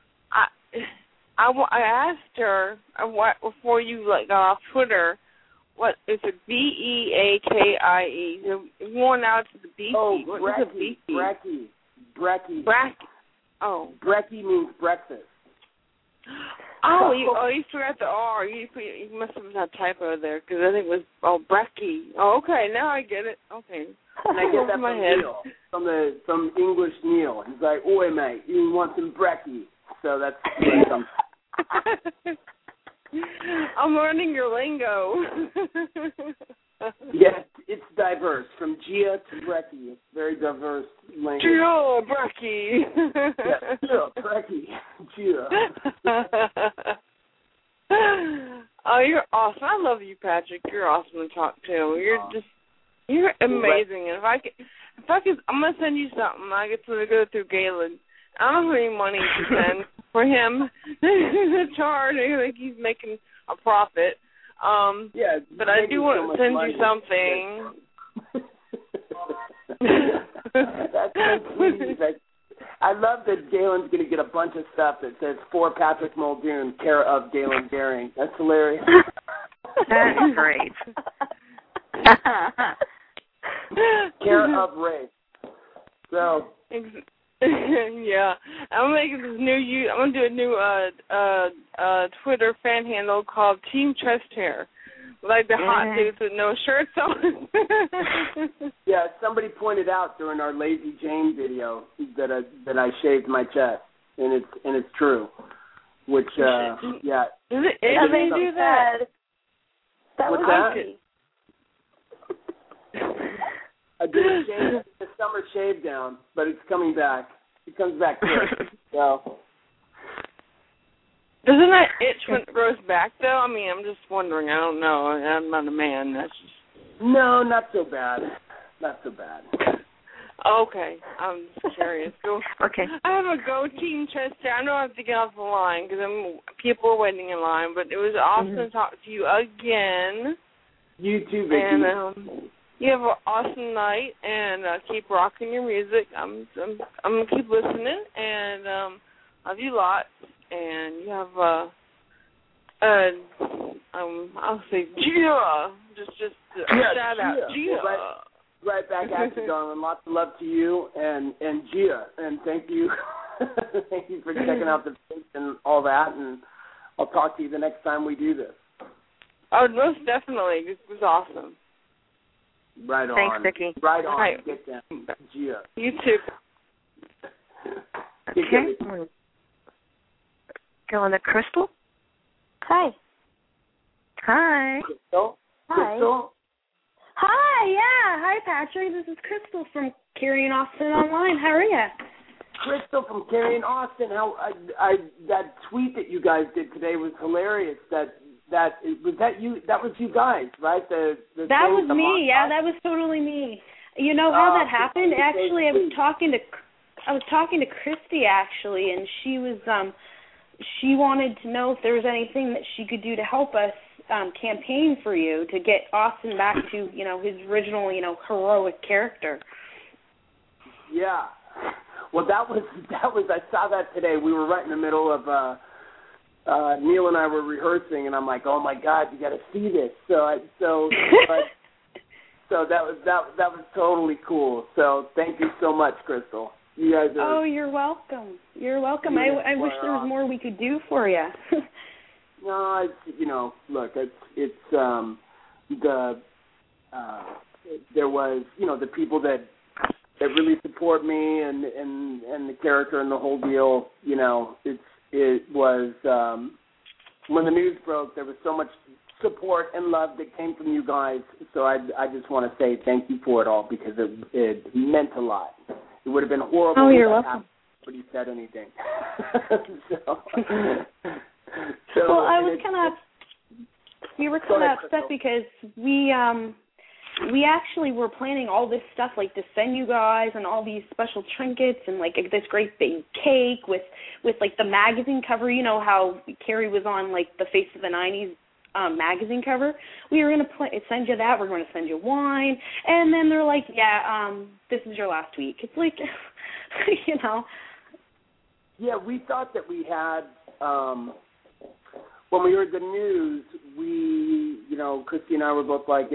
I asked her before you got off Twitter, what is it? Beakie? You're going out to the beaky. Oh, what is a beaky? Brekkie. Oh. Brekkie means breakfast. You forgot the R. You must have had a typo there because I think it was Brekkie. Oh, okay. Now I get it. Okay. And I get that from Neil, from English Neil. He's like, "Oi, mate, you want some brekkie?" So that's I'm learning your lingo. Yeah, it's diverse. From Gia to brekkie. It's very diverse language. Gia, brekkie. Yeah, Gia, brekkie. Gia. Oh, you're awesome. I love you, Patrick. You're awesome to talk to. You're amazing. And if I could, I'm gonna send you something. I get to go through Galen. I don't know how many money to send for him to charge. I think he's making a profit. Yeah, but I do want to send you something. That's so sweet. I love that Galen's going to get a bunch of stuff that says for Patrick Muldoon, care of Galen Daring. That's hilarious. That's great. Care of Ray. So. Yeah, I'm making this new. I'm gonna do a new Twitter fan handle called Team Chest Hair, like the hot dudes with no shirts on. Yeah, somebody pointed out during our Lazy Jane video that I shaved my chest, and it's true. Which yeah. Does it itch when you do that? That What's was that? I did the summer shave down, but it's coming back. It comes back quick. So. Doesn't that itch when it grows back, though? I mean, I'm just wondering. I don't know. I'm not a man. That's just... No, not so bad. Not so bad. Okay. I'm just curious. Okay. I have a Go Team Chest Hair. I know I have to get off the line because people are waiting in line, but it was awesome to talk to you again. You too, Vicky. And, you have an awesome night, and keep rocking your music. I'm gonna keep listening, and love you lots. And you have I'll say Gia, just shout out Gia. Right back at you, darling. Lots of love to you and Gia, and thank you, thank you for checking out the page and all that. And I'll talk to you the next time we do this. Oh, most definitely. This was awesome. Right on. Thanks, Vicky. Right on. Right. Get them. Gia. You too. Okay. Going to Crystal? Hi. Hi. Crystal? Hi. Crystal? Hi, yeah. Hi, Patrick. This is Crystal from Carrie and Austin Online. How are you? Crystal from Carrie and Austin. How that tweet that you guys did today was hilarious. That was you guys, right? That was me. Yeah, that was totally me. You know how that happened? Actually, I was talking to Christy actually, and she was she wanted to know if there was anything that she could do to help us campaign for you to get Austin back to his original heroic character. Yeah. Well, that was I saw that today. We were right in the middle of. Neil and I were rehearsing, and I'm like, "Oh my God, you got to see this!" So that was totally cool. So thank you so much, Crystal. You guys are. Oh, you're welcome. You're welcome. I wish there was more we could do for you. No, look, it's there was the people that really support me and the character and the whole deal. It was when the news broke, there was so much support and love that came from you guys. So I just want to say thank you for it all because it meant a lot. It would have been horrible. Oh, you're welcome. But you said anything. Well, we were kind of upset because we actually were planning all this stuff, like to send you guys and all these special trinkets and like this great big cake with like the magazine cover. You know how Carrie was on like the Face of the 90s magazine cover. We were going to send you that. We're going to send you wine, and then they're like, "Yeah, this is your last week." It's like, Yeah, we thought that we had. When we heard the news, Christy and I were both like,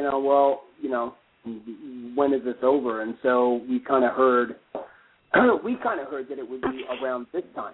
when is this over? And so we kind of heard that it would be around this time,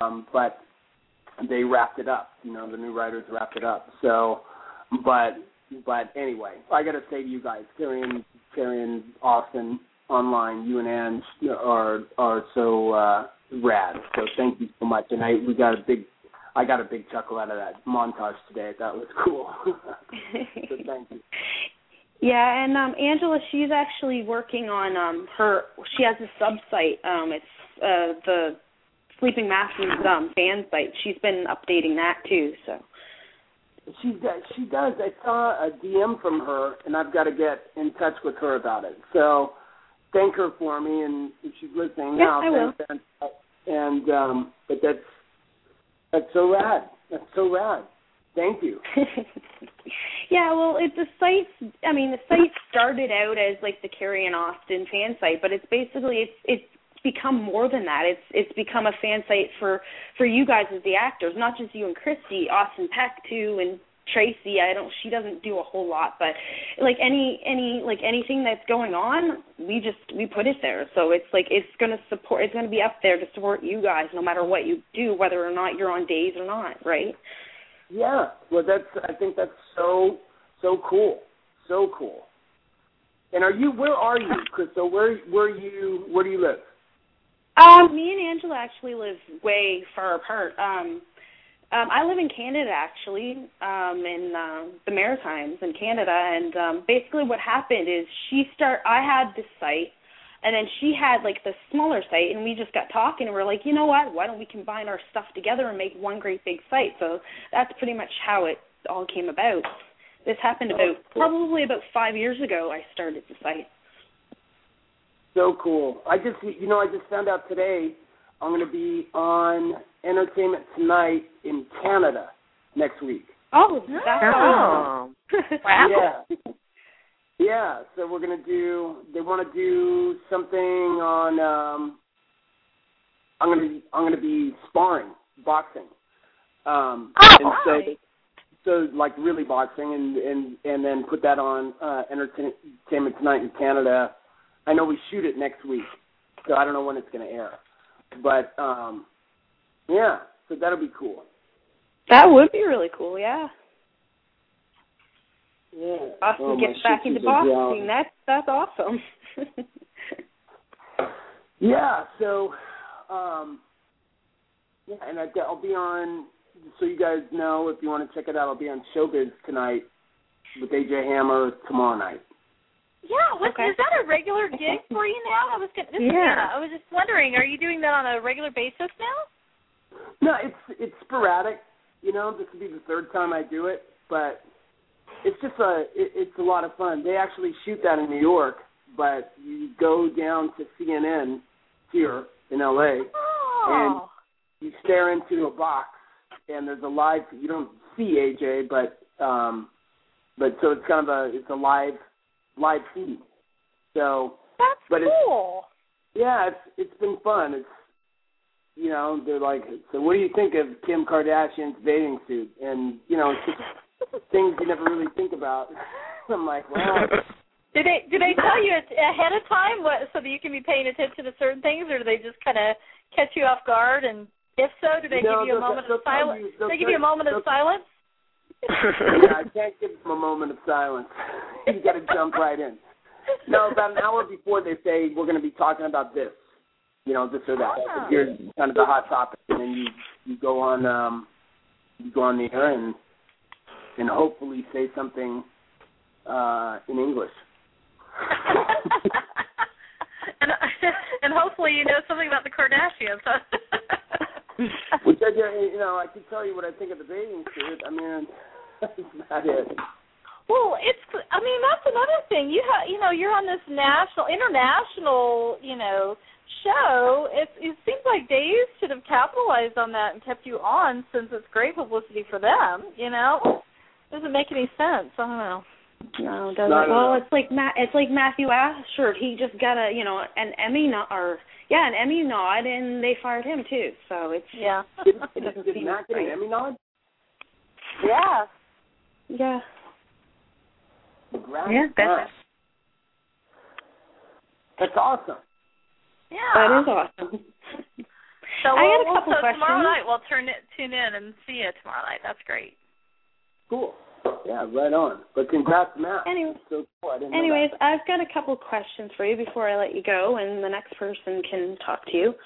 but they wrapped it up. The new writers wrapped it up. So, but But anyway, I got to say to you guys, Carrie and Austin online, you and Ange are so rad. So thank you so much. And I got a big chuckle out of that montage today. That was cool. So thank you. Yeah, and Angela, she's actually working on she has a sub-site. It's the Sleeping Masters fan site. She's been updating that too. So she does. I saw a DM from her, and I've got to get in touch with her about it. So thank her for me, and if she's listening now, I will. And but that's so rad. That's so rad. Thank you. Yeah, well, the site started out as like the Carrie and Austin fan site, but it's basically it's become more than that. It's become a fan site for you guys as the actors, not just you and Christy, Austin Peck too, and Tracy. She doesn't do a whole lot, but like anything that's going on, we put it there. So it's like it's going to be up there to support you guys no matter what you do, whether or not you're on days or not, right? Yeah, well, I think that's so cool, so cool. And where are you, Crystal? Where do you live? Me and Angela actually live way far apart. I live in Canada, actually, in the Maritimes in Canada, and basically what happened is I had this site, and then she had like the smaller site, and we just got talking, and we're like, you know what? Why don't we combine our stuff together and make one great big site? So that's pretty much how it all came about. This happened probably about 5 years ago. I started the site. So cool. I just found out today I'm going to be on Entertainment Tonight in Canada next week. Oh, that's awesome. Wow. Yeah, so they want to do something on, I'm going to be sparring, boxing. So like really boxing and then put that on Entertainment Tonight in Canada. I know we shoot it next week, so I don't know when it's going to air. But, yeah, so that'll be cool. That would be really cool, yeah. Yeah. Austin gets back into boxing. That's awesome. Yeah, so, and I'll be on, so you guys know, if you want to check it out, I'll be on Showbiz tonight with AJ Hammer tomorrow night. Yeah, is that a regular gig for you now? I was just wondering, are you doing that on a regular basis now? No, it's sporadic. This will be the third time I do it, but it's just it's a lot of fun. They actually shoot that in New York, but you go down to CNN here in LA, and you stare into a box, and there's a live. You don't see AJ, but so it's kind of a live feed. So that's cool. It's been fun. It's they're like, so what do you think of Kim Kardashian's bathing suit? And it's just things you never really think about. I'm like, wow. Do they tell you ahead of time so that you can be paying attention to certain things, or do they just kind of catch you off guard? And if so, do they give you a moment of silence? They give you a moment of silence? Yeah, I can't give them a moment of silence. You got to jump right in. No, about an hour before they say we're going to be talking about this, this or that. Oh. Here's kind of the hot topic, and then you go on the air and hopefully say something in English. and hopefully you know something about the Kardashians. Which I can tell you what I think of the bathing suit. I mean, that's about it. Well, that's another thing. You're on this international, show. It seems like Dave should have capitalized on that and kept you on, since it's great publicity for them. Doesn't make any sense. I don't know. No, it doesn't. Well, it's like Matthew Ashford. He just got an Emmy nod, and they fired him too. So it's Did Matt get an Emmy nod? Yeah. Yeah. Congrats. That's awesome. Yeah. That is awesome. So I got a couple questions. Tomorrow night we'll tune in and see you tomorrow night. That's great. Cool. Yeah, right on. But congrats, Matt. Anyway, so cool. I didn't know anyways, that. I've got a couple questions for you before I let you go, and the next person can talk to you.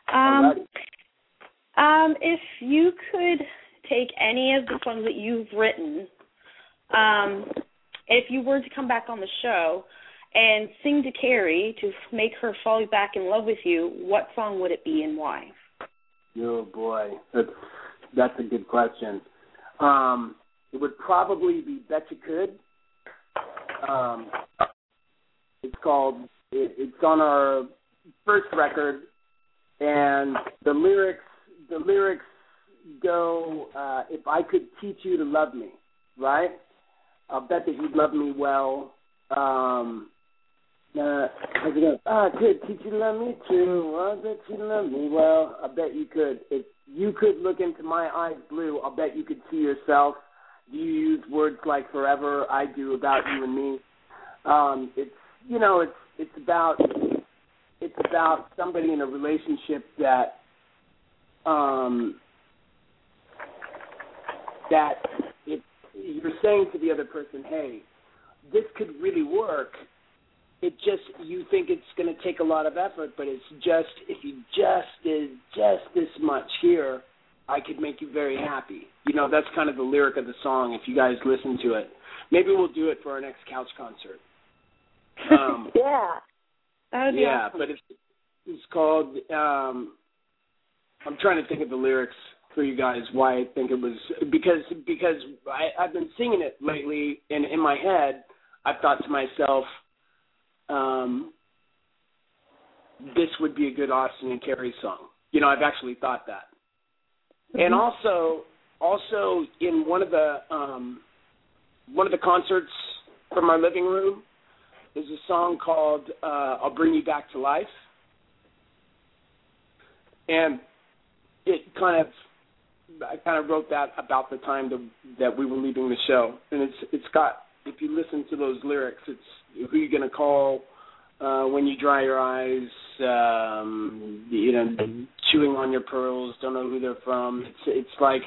If you could take any of the songs that you've written, if you were to come back on the show and sing to Carrie to make her fall back in love with you, what song would it be and why? Oh, boy. That's a good question. It would probably be Bet You Could. It's on our first record, and the lyrics go, if I could teach you to love me, right? I'll bet that you'd love me well. I could teach you to love me too. I bet you'd love me well. I bet you could. If you could look into my eyes blue, I'll bet you could see yourself. Do you use words like forever? I do, about you and me. It's about somebody in a relationship that you're saying to the other person, hey, this could really work. It just, you think it's going to take a lot of effort, but it's just, if you just did just this much here, I could make you very happy. That's kind of the lyric of the song, if you guys listen to it. Maybe we'll do it for our next couch concert. Yeah. That would be awesome. But it's called, I'm trying to think of the lyrics for you guys, why I think it was, because I've been singing it lately, and in my head, I've thought to myself, this would be a good Austin and Carrie song. I've actually thought that. Mm-hmm. And also in one of the concerts from our living room is a song called I'll Bring You Back to Life. And I kind of wrote that about the time that we were leaving the show. And it's got, if you listen to those lyrics, it's who you going to call when you dry your eyes, chewing on your pearls, don't know who they're from. It's like,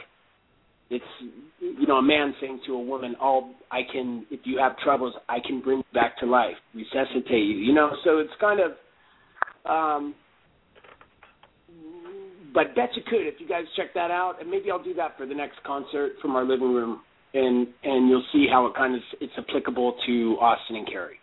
a man saying to a woman, if you have troubles, I can bring you back to life, resuscitate you, so it's kind of, but Bet You Could, if you guys check that out, and maybe I'll do that for the next concert from our living room, and you'll see how it's applicable to Austin and Carrie.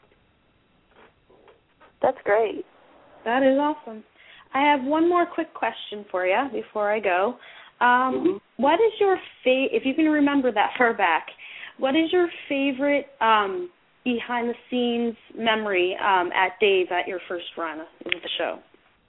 That's great. That is awesome. I have one more quick question for you before I go. What is your if you can remember that far back, what is your favorite behind-the-scenes memory at Dave's at your first run of the show?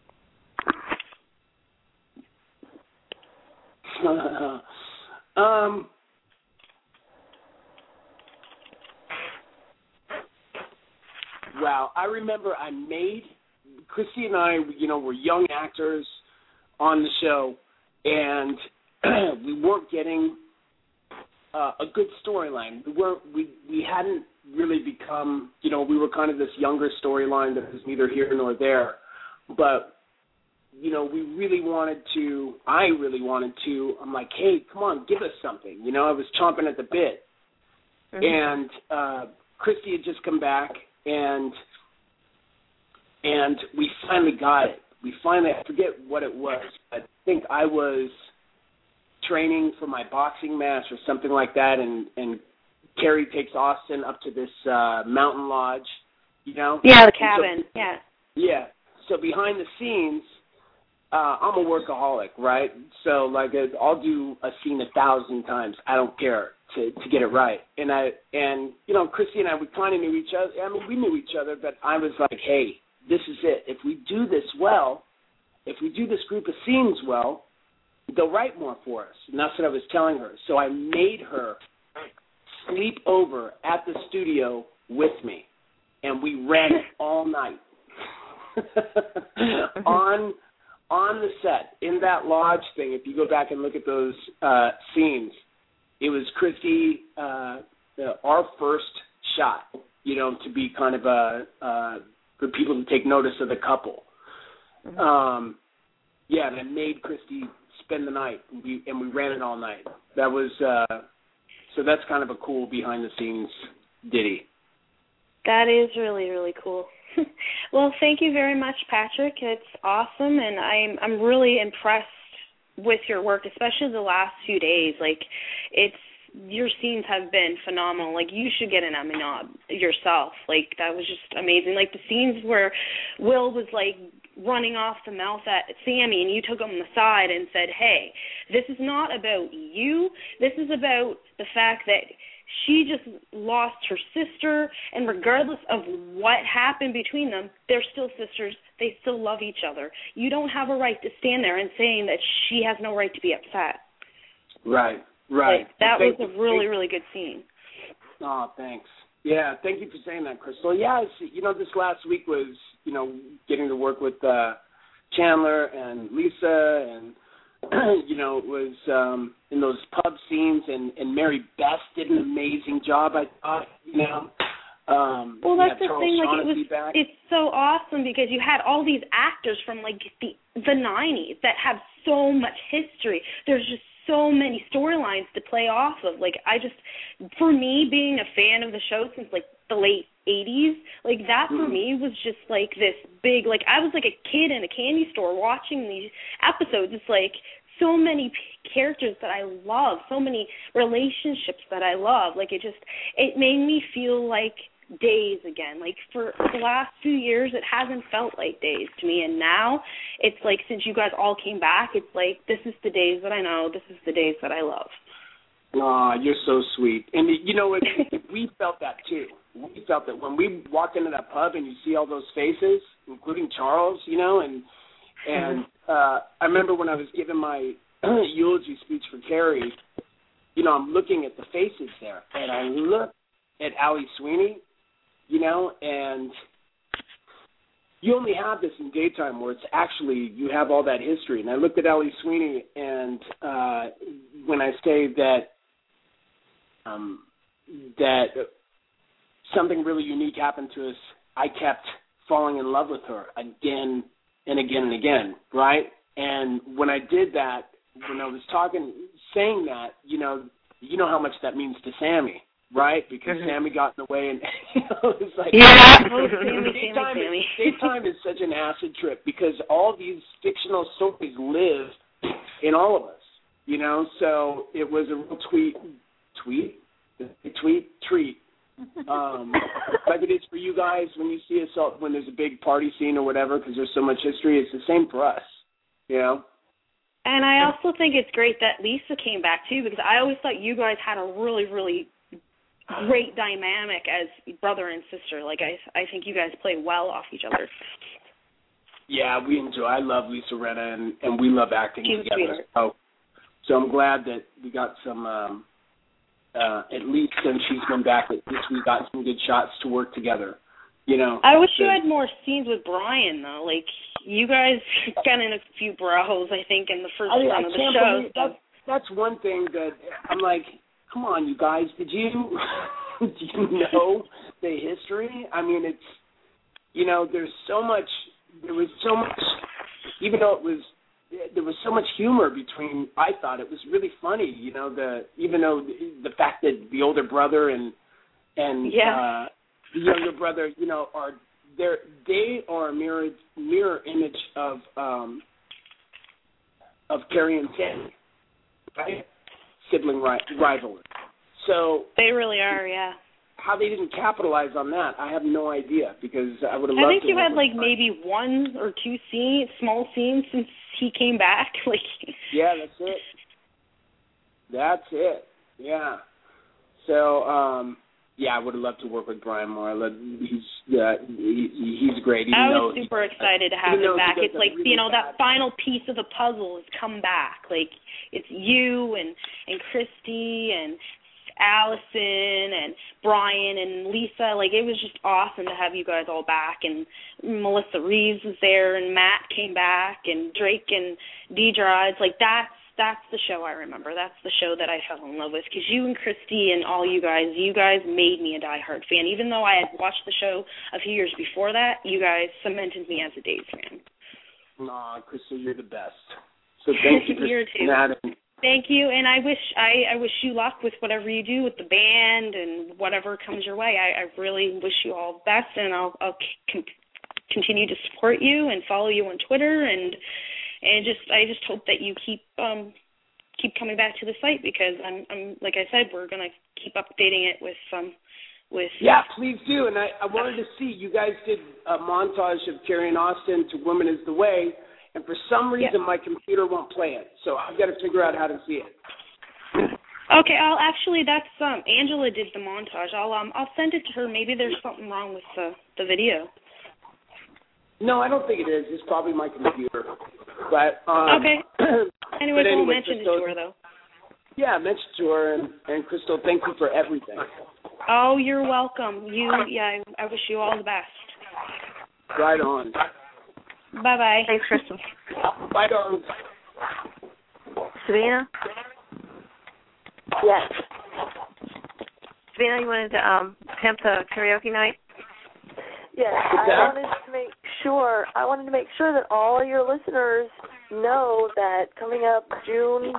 Wow, I remember Christy and I, were young actors on the show, and we weren't getting a good storyline. We hadn't really become, we were kind of this younger storyline that was neither here nor there, but we really wanted to, I'm like, hey, come on, give us something. I was chomping at the bit. Mm-hmm. And Christy had just come back, and we finally got it. I forget what it was. I think I was training for my boxing match or something like that, and Carrie takes Austin up to this mountain lodge, Yeah, the cabin, Yeah. So behind the scenes, I'm a workaholic, right? So I'll do a scene 1,000 times. I don't care to get it right. And Christy and I, we kind of knew each other. I mean, we knew each other, but I was like, hey, this is it. If we do this well, if we do this group of scenes well, they'll write more for us. And that's what I was telling her. So I made her sleep over at the studio with me, and we ran it all night on the set, in that lodge thing. If you go back and look at those scenes, it was Christy, our first shot, to be kind of for people to take notice of the couple. Mm-hmm. And I made Christy spend the night, and we ran it all night. That was So that's kind of a cool behind-the-scenes ditty. That is really, really cool. Well, thank you very much, Patrick. It's awesome, and I'm really impressed with your work, especially the last few days. Like, your scenes have been phenomenal. Like, you should get an Emmy nod yourself. Like, that was just amazing. Like, the scenes where Will was, like, running off the mouth at Sammy, and you took him aside and said, hey, this is not about you. This is about the fact that she just lost her sister, and regardless of what happened between them, they're still sisters. They still love each other. You don't have a right to stand there and saying that she has no right to be upset. Right. Like, that was a really, really good scene. Oh, thanks. Yeah, thank you for saying that, Crystal. Yeah, this last week was, getting to work with Chandler and Lisa, and, it was in those pub scenes, and Mary Beth did an amazing job, I thought, Well, that's the thing, like, it's so awesome because you had all these actors from, like, the 90s that have so much history. There's just so many storylines to play off of. Like, for me, being a fan of the show since, like, the late 80s, like, that for me was just, like, this big, like, I was like a kid in a candy store watching these episodes. It's, like, so many characters that I love, so many relationships that I love. Like, it made me feel like days again. Like, for the last 2 years, it hasn't felt like days to me, and now it's like, since you guys all came back, it's like, this is the days that I know, this is the days that I love. Aw, you're so sweet. And we felt that too. We felt that when we walked into that pub and you see all those faces, including Charles, and I remember when I was giving my eulogy speech for Carrie, I'm looking at the faces there, and I look at Allie Sweeney, and you only have this in daytime where it's actually, you have all that history. And I looked at Allie Sweeney, and when I say that something really unique happened to us, I kept falling in love with her again and again and again, right? And when I did that, when I was saying that, you know how much that means to Sammy, right? Because Sammy got in the way, and it's like, daytime is such an acid trip because all these fictional stories live in all of us, So it was a real treat. Like it is for you guys when you see us when there's a big party scene or whatever, because there's so much history. It's the same for us, And I also think it's great that Lisa came back too, because I always thought you guys had a really, really great dynamic as brother and sister. Like, I think you guys play well off each other. Yeah, we enjoy. I love Lisa Rinna, and we love acting together. So I'm glad that we got some. At least since she's been back, at least we got some good shots to work together. I wish you had more scenes with Brian though. Like, you guys got in a few bros, I think, in the first run of the show. That's one thing that I'm like, come on, you guys, did you know the history? I mean, it's, there was so much, even though there was so much humor between, I thought it was really funny, even though the fact that the older brother and the younger brother, they are a mirror image of Carrie and Sammy, right? Sibling rivalry. So they really are, yeah. How they didn't capitalize on that, I have no idea, because I would have loved to. I think you had maybe 1 or 2 small scenes since he came back. Yeah, that's it. Yeah. So, I would have loved to work with Brian more. He's great. I was super excited to have him back. It's like, that final piece of the puzzle has come back. Like, it's you and Christy and Allison and Brian and Lisa. Like, it was just awesome to have you guys all back, and Melissa Reeves was there, and Matt came back, and Drake and Deidre. It's like, that's the show I remember. That's the show that I fell in love with, because you and Christy and all you guys made me a diehard fan. Even though I had watched the show a few years before that, you guys cemented me as a Days fan. Aw, Crystal, you're the best. So thank you for that. Thank you, and I wish you luck with whatever you do with the band and whatever comes your way. I really wish you all the best, and I'll continue to support you and follow you on Twitter, and I just hope that you keep coming back to the site, because I'm like I said, we're gonna keep updating it with. Yeah, please do. And I wanted to see, you guys did a montage of Terry and Austin to Woman is the Way, and for some reason my computer won't play it, so I've got to figure out how to see it. Okay, that's Angela did the montage. I'll send it to her. Maybe there's something wrong with the video. No, I don't think it is. It's probably my computer. But okay. Anyway, we'll mention it to her though. Yeah, mention it to her, and Crystal, thank you for everything. Oh, you're welcome. I wish you all the best. Right on. Bye-bye. Thanks, Crystal. Bye, darling. Savannah? Yes. Savannah, you wanted to pimp the karaoke night? Yes, I wanted to make sure that all your listeners know that coming up June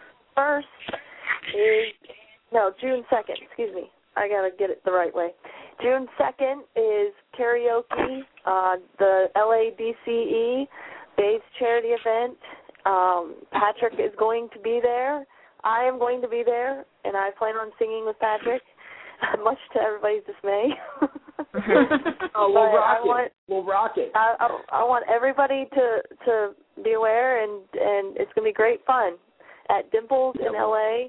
2nd, excuse me. I got to get it the right way. June 2nd is karaoke, the LADCE Bay's charity event. Patrick is going to be there. I am going to be there, and I plan on singing with Patrick, much to everybody's dismay. We'll rock it. I want everybody to be aware, and it's going to be great fun at Dimples in LA.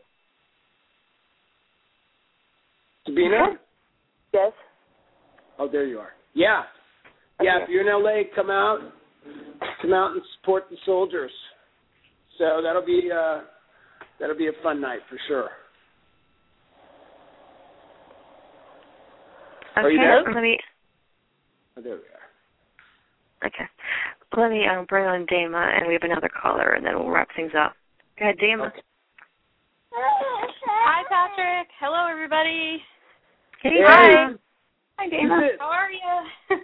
Sabina? Yes. Oh, there you are. Yeah. Yeah, if you're in LA, come out and support the soldiers. So that'll be a fun night for sure. Okay, are you there? Oh, there we are. Okay. Let me bring on Dama, and we have another caller, and then we'll wrap things up. Go ahead, Dama. Okay. Hi, Patrick. Hello, everybody. Hey, hi. Hi, Dama. How are you?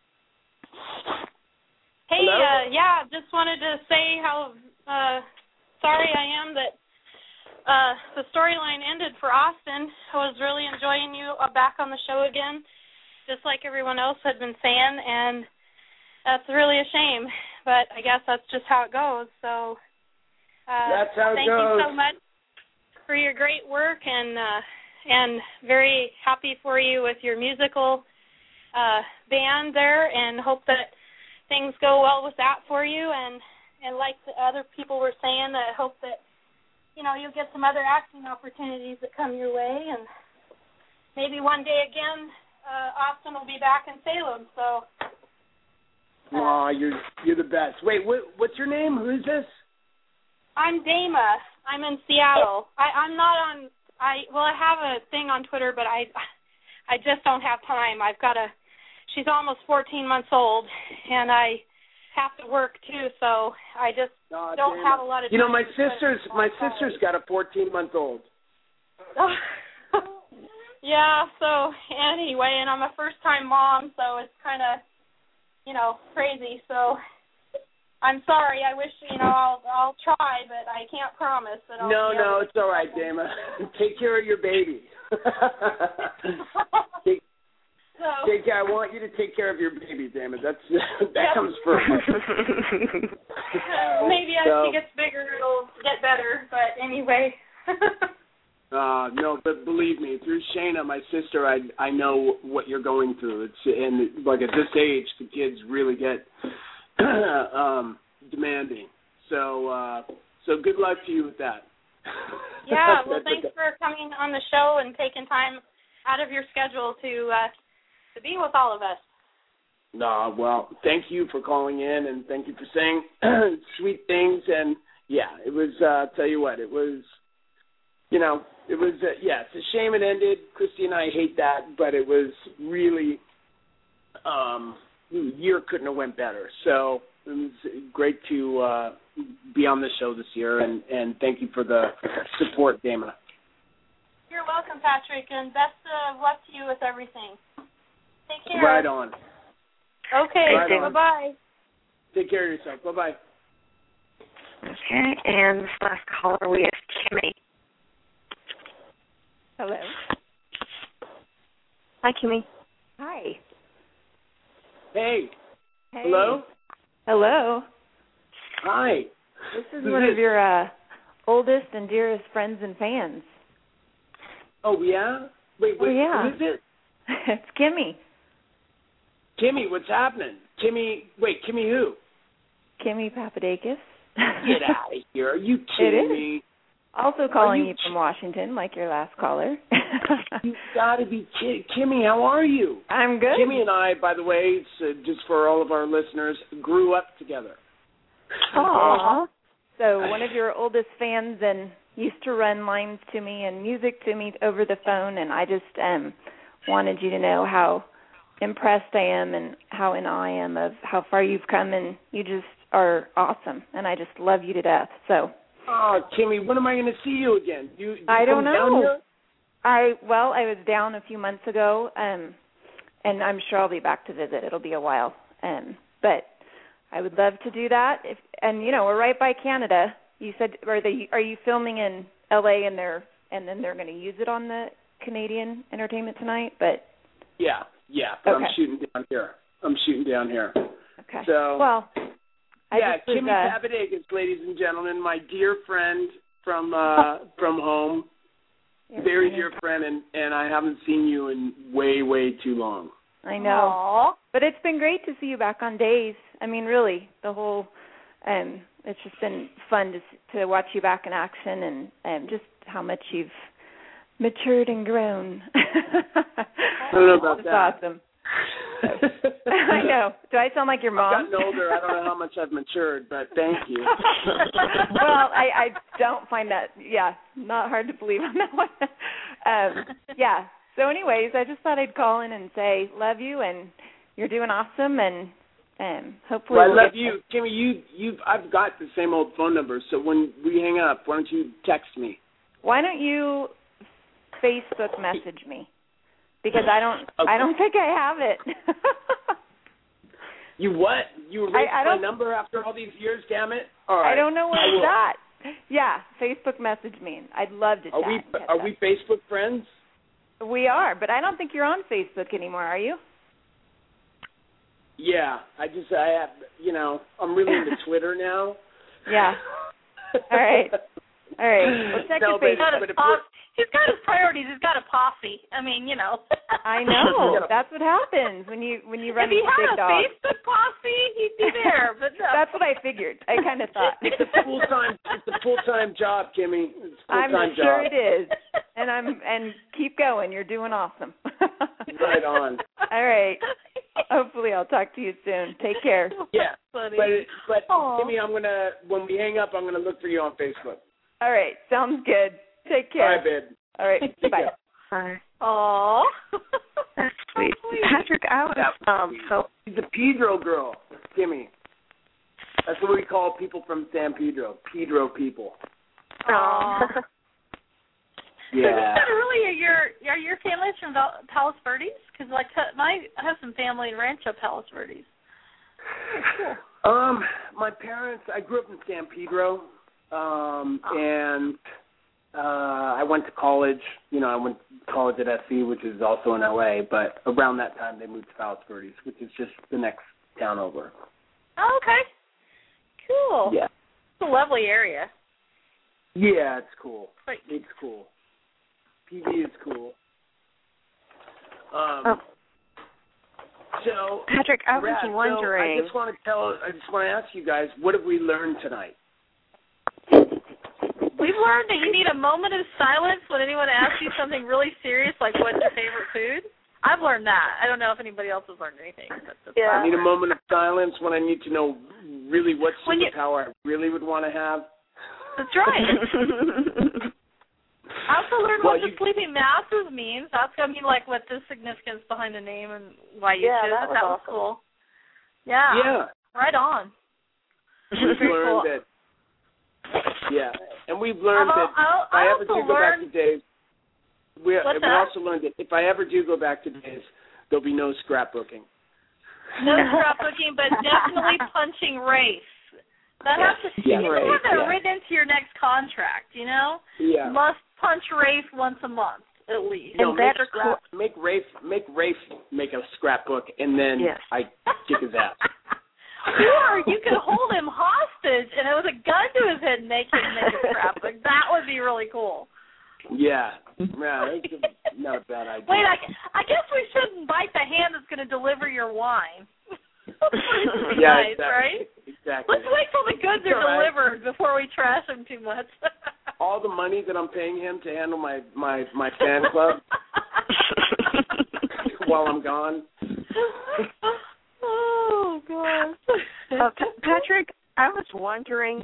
Hey, just wanted to say how sorry I am that the storyline ended for Austin. I was really enjoying you back on the show again, just like everyone else had been saying, and that's really a shame, but I guess that's just how it goes. So that's how it thank goes. you so much for your great work, and very happy for you with your musical band there, and hope that things go well with that for you, and like the other people were saying, I hope that you'll get some other acting opportunities that come your way, and maybe one day again Austin will be back in Salem. So aw, you're the best. Wait, what's your name? Who's this? I'm Dama. I'm in Seattle. I'm not on. I have a thing on Twitter, but I just don't have time. She's almost 14 months old, and I have to work too, so I just don't have a lot of time. My sister's got a 14-month-old. Yeah, so anyway, and I'm a first-time mom, so it's kind of, crazy. So I'm sorry. I wish, I'll try, but I can't promise that I'll No, it's all right, Dama. Take care of your baby. Take care. I want you to take care of your baby, Dama. That comes first. Maybe as she gets bigger, it'll get better. But anyway. No, but believe me, through Shayna, my sister, I know what you're going through. And like at this age, the kids really get demanding. So good luck to you with that. Yeah. Well, thanks for coming on the show and taking time out of your schedule to be with all of us. Well, thank you for calling in, and thank you for saying sweet things. And yeah, it was. I'll tell you what, it was. It was. It's a shame it ended. Christy and I hate that, but it was really. The year couldn't have went better. So it was great to be on the show this year, and thank you for the support, Dama. You're welcome, Patrick, and best of luck to you with everything. Take care. Right on. Okay, right bye-bye. Take care of yourself. Bye-bye. Okay, and this last caller, we have Kimmy. Hello. Hi, Kimmy. Hi. Hey. Hey. Hello? Hello. Hi. This is one of your oldest and dearest friends and fans. Oh, yeah? Wait, yeah. Who is it? It's Kimmy. Kimmy, what's happening? Kimmy who? Kimmy Papadakis. Get out of here. Are you kidding me? Also calling you from Washington, like your last caller. You got to be kidding. Kimmy, how are you? I'm good. Kimmy and I, by the way, just for all of our listeners, grew up together. Aww. So one of your oldest fans and used to run lines to me and music to me over the phone, and I just wanted you to know how impressed I am and how in awe I am of how far you've come, and you just are awesome, and I just love you to death. So. Oh, Kimmy, when am I going to see you again? You I don't know. Down here? I was down a few months ago, and I'm sure I'll be back to visit. It'll be a while, but I would love to do that. We're right by Canada. You said, are you filming in LA and then they're going to use it on the Canadian Entertainment Tonight? But yeah. But okay. I'm shooting down here. Okay. So well. Kimmy Papadakis, ladies and gentlemen, my dear friend from home, very dear friend, and I haven't seen you in way, way too long. I know. Aww. But it's been great to see you back on Days. I mean, really, the whole, it's just been fun to watch you back in action and just how much you've matured and grown. I don't know about that. It's awesome. I know. Do I sound like your mom? I've gotten older. I don't know how much I've matured, but thank you. Well, I don't find that, not hard to believe on that one. So anyways, I just thought I'd call in and say love you, and you're doing awesome, and hopefully I love you. Kimmy, I've got the same old phone number, so when we hang up, why don't you text me? Why don't you Facebook message me? Because I don't think I have it. You what? You erased my number after all these years, damn it? All right. I don't know where it's at. Yeah, Facebook message me. I'd love to chat. Are we Facebook friends? We are, but I don't think you're on Facebook anymore, are you? Yeah, I'm really into Twitter now. Yeah. All right. Well, check your Facebook. He's got his priorities. He's got a posse. I mean, I know. That's what happens when you run into big dogs. If he had a Facebook posse, he'd be there. But no. That's what I figured. I kind of thought. It's a full-time job, Kimmy. It's a full-time I'm sure it is. And keep going. You're doing awesome. Right on. All right. Hopefully I'll talk to you soon. Take care. Yeah. But Kimmy, when we hang up, I'm gonna look for you on Facebook. All right. Sounds good. Take care. All right, babe. All right. Bye. Bye. Aww. That's sweet. Patrick, She's a Pedro girl, Kimmy. That's what we call people from San Pedro. Pedro people. Aww. Yeah. So really, are your families from Palos Verdes? Because I have some family in Rancho Palos Verdes. Cool. My parents. I grew up in San Pedro, and I went to college. I went to college at SC, which is also in LA. But around that time, they moved to Palos Verdes, which is just the next town over. Oh, okay. Cool. Yeah. It's a lovely area. Yeah, it's cool. Right. It's cool. PV is cool. So Patrick, I was wondering. I just want to ask you guys, what have we learned tonight? We've learned that you need a moment of silence when anyone asks you something really serious, like what's your favorite food. I've learned that. I don't know if anybody else has learned anything. I need a moment of silence when I need to know really what superpower I really would want to have. That's right. I also learned what the sleeping masses means. That's going to be like what the significance behind the name and why you chose it. That was cool. Yeah. Yeah. Right on. We've learned that. Yeah, and we've learned that if I ever do go back to Days, we also learned that if I ever do go back to Days, there'll be no scrapbooking. No scrapbooking, but definitely punching race. That has to. Yeah, you right. have that written into your next contract. You know. Yeah. Must punch Rafe once a month at least. No, make Rafe make a scrapbook, and then I kick his ass. Or you could hold him hostage, and it was a gun to his head, and make him make a scrapbook. That would be really cool. Yeah, that's not a bad idea. Wait, I guess we shouldn't bite the hand that's going to deliver your wine. Yeah, nice, exactly. Right? Exactly. Let's wait till the goods are delivered before we trash him too much. All the money that I'm paying him to handle my fan club while I'm gone. Oh, gosh. Patrick, I was wondering,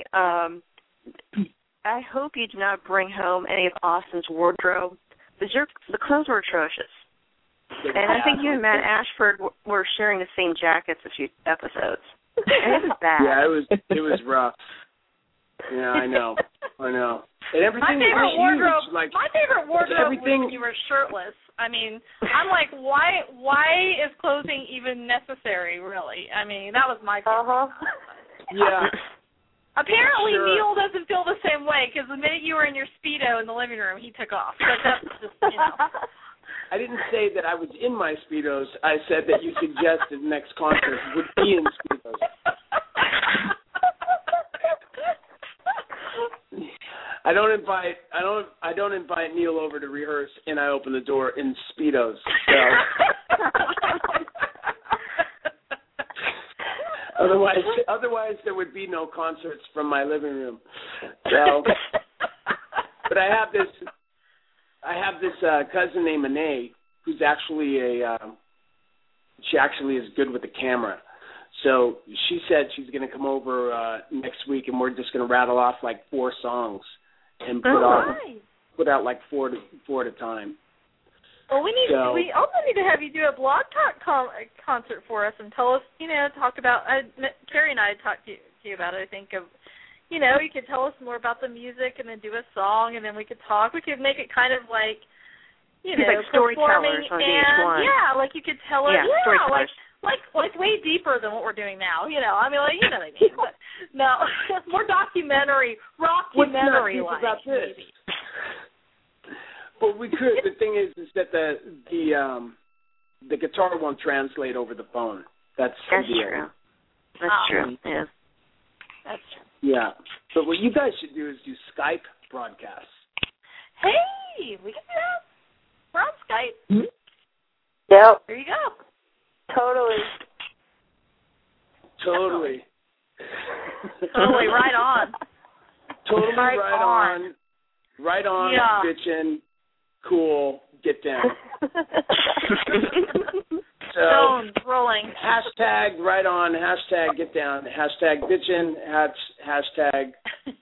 I hope you did not bring home any of Austin's wardrobe, because the clothes were atrocious. And I think you and Matt Ashford were sharing the same jackets a few episodes. And it was bad. Yeah, it was rough. Yeah, I know. And everything my favorite wardrobe. Huge. My favorite wardrobe was when you were shirtless. I mean, I'm like, why is clothing even necessary? Really? I mean, that was my favorite. Yeah. Apparently, Neil doesn't feel the same way because the minute you were in your Speedo in the living room, he took off. So that's just, I didn't say that I was in my Speedos. I said that you suggested next concert would be in Speedos. I don't invite Neil over to rehearse, and I open the door in Speedos. So. Otherwise, there would be no concerts from my living room. So, but I have this cousin named Anae, who's actually she actually is good with the camera. So she said she's going to come over next week, and we're just going to rattle off like 4 songs and put out like 4 at a time. Well, we also need to have you do a blog talk concert for us and tell us, talk about. Carrie and I talked to you about it. I think of, you could tell us more about the music and then do a song, and then we could talk. We could make it kind of like, like storytellers on VH1. Yeah, like you could tell us. Yeah, storytellers. Like way deeper than what we're doing now. I mean, like, you know what I mean. But no, more documentary, rockumentary like. Maybe. But we could. The thing is that the guitar won't translate over the phone. That's true. That's true. Yeah. That's true. Yeah. But what you guys should do is do Skype broadcasts. Hey, we can do that. We're on Skype. Mm-hmm. Yep. There you go. Totally. Totally, right on. Totally right on, yeah. bitchin', cool, get down. Stones rolling. Hashtag right on, hashtag get down, hashtag bitchin', hashtag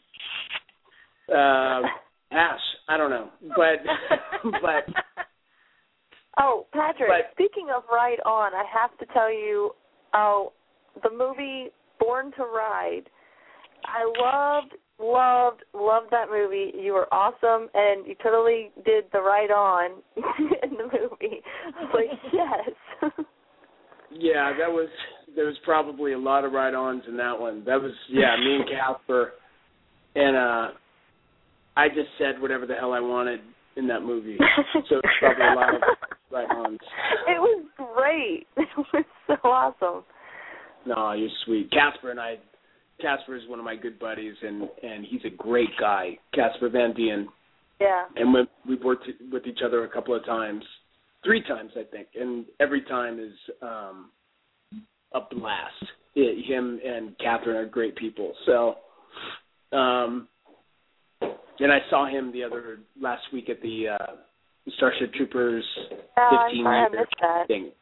hash. I don't know. But Oh, Patrick, speaking of Right On, I have to tell you, the movie Born to Ride, I loved that movie. You were awesome, and you totally did the Right On in the movie. I was like, yes. Yeah, there was probably a lot of Right-Ons in that one. That was, me and Casper, and I just said whatever the hell I wanted in that movie. So it's probably a lot of Right-Ons. It was great. It was so awesome. No, you're sweet. Casper is one of my good buddies, and he's a great guy, Casper Van Dien. Yeah. And we've worked with each other a couple of times, 3 times, I think, and every time is a blast. Him and Catherine are great people. So, and I saw him last week at the Starship Troopers 15-year thing.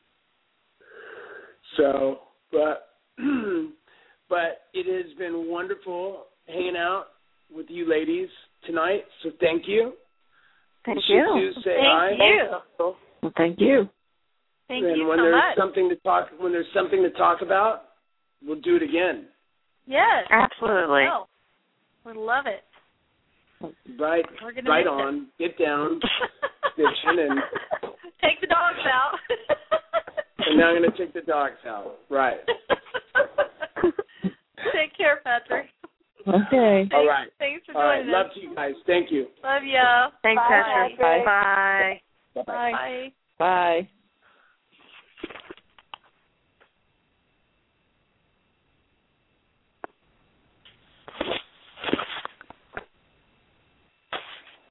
So, but it has been wonderful hanging out with you ladies tonight. So thank you. Thank you. Say thank hi. you. Well, thank you. Thank and you when so there's much. when there's something to talk about, we'll do it again. Yes. Absolutely. Oh, we love it. Right on. Get down, bitchin', and take the dogs out. And now I'm going to take the dogs out. Right. Take care, Patrick. Okay. All right. Thanks for All right. joining us. Love to you guys. Thank you. Love ya. Thanks, Bye, Patrick. Patrick. Bye. Bye. Bye.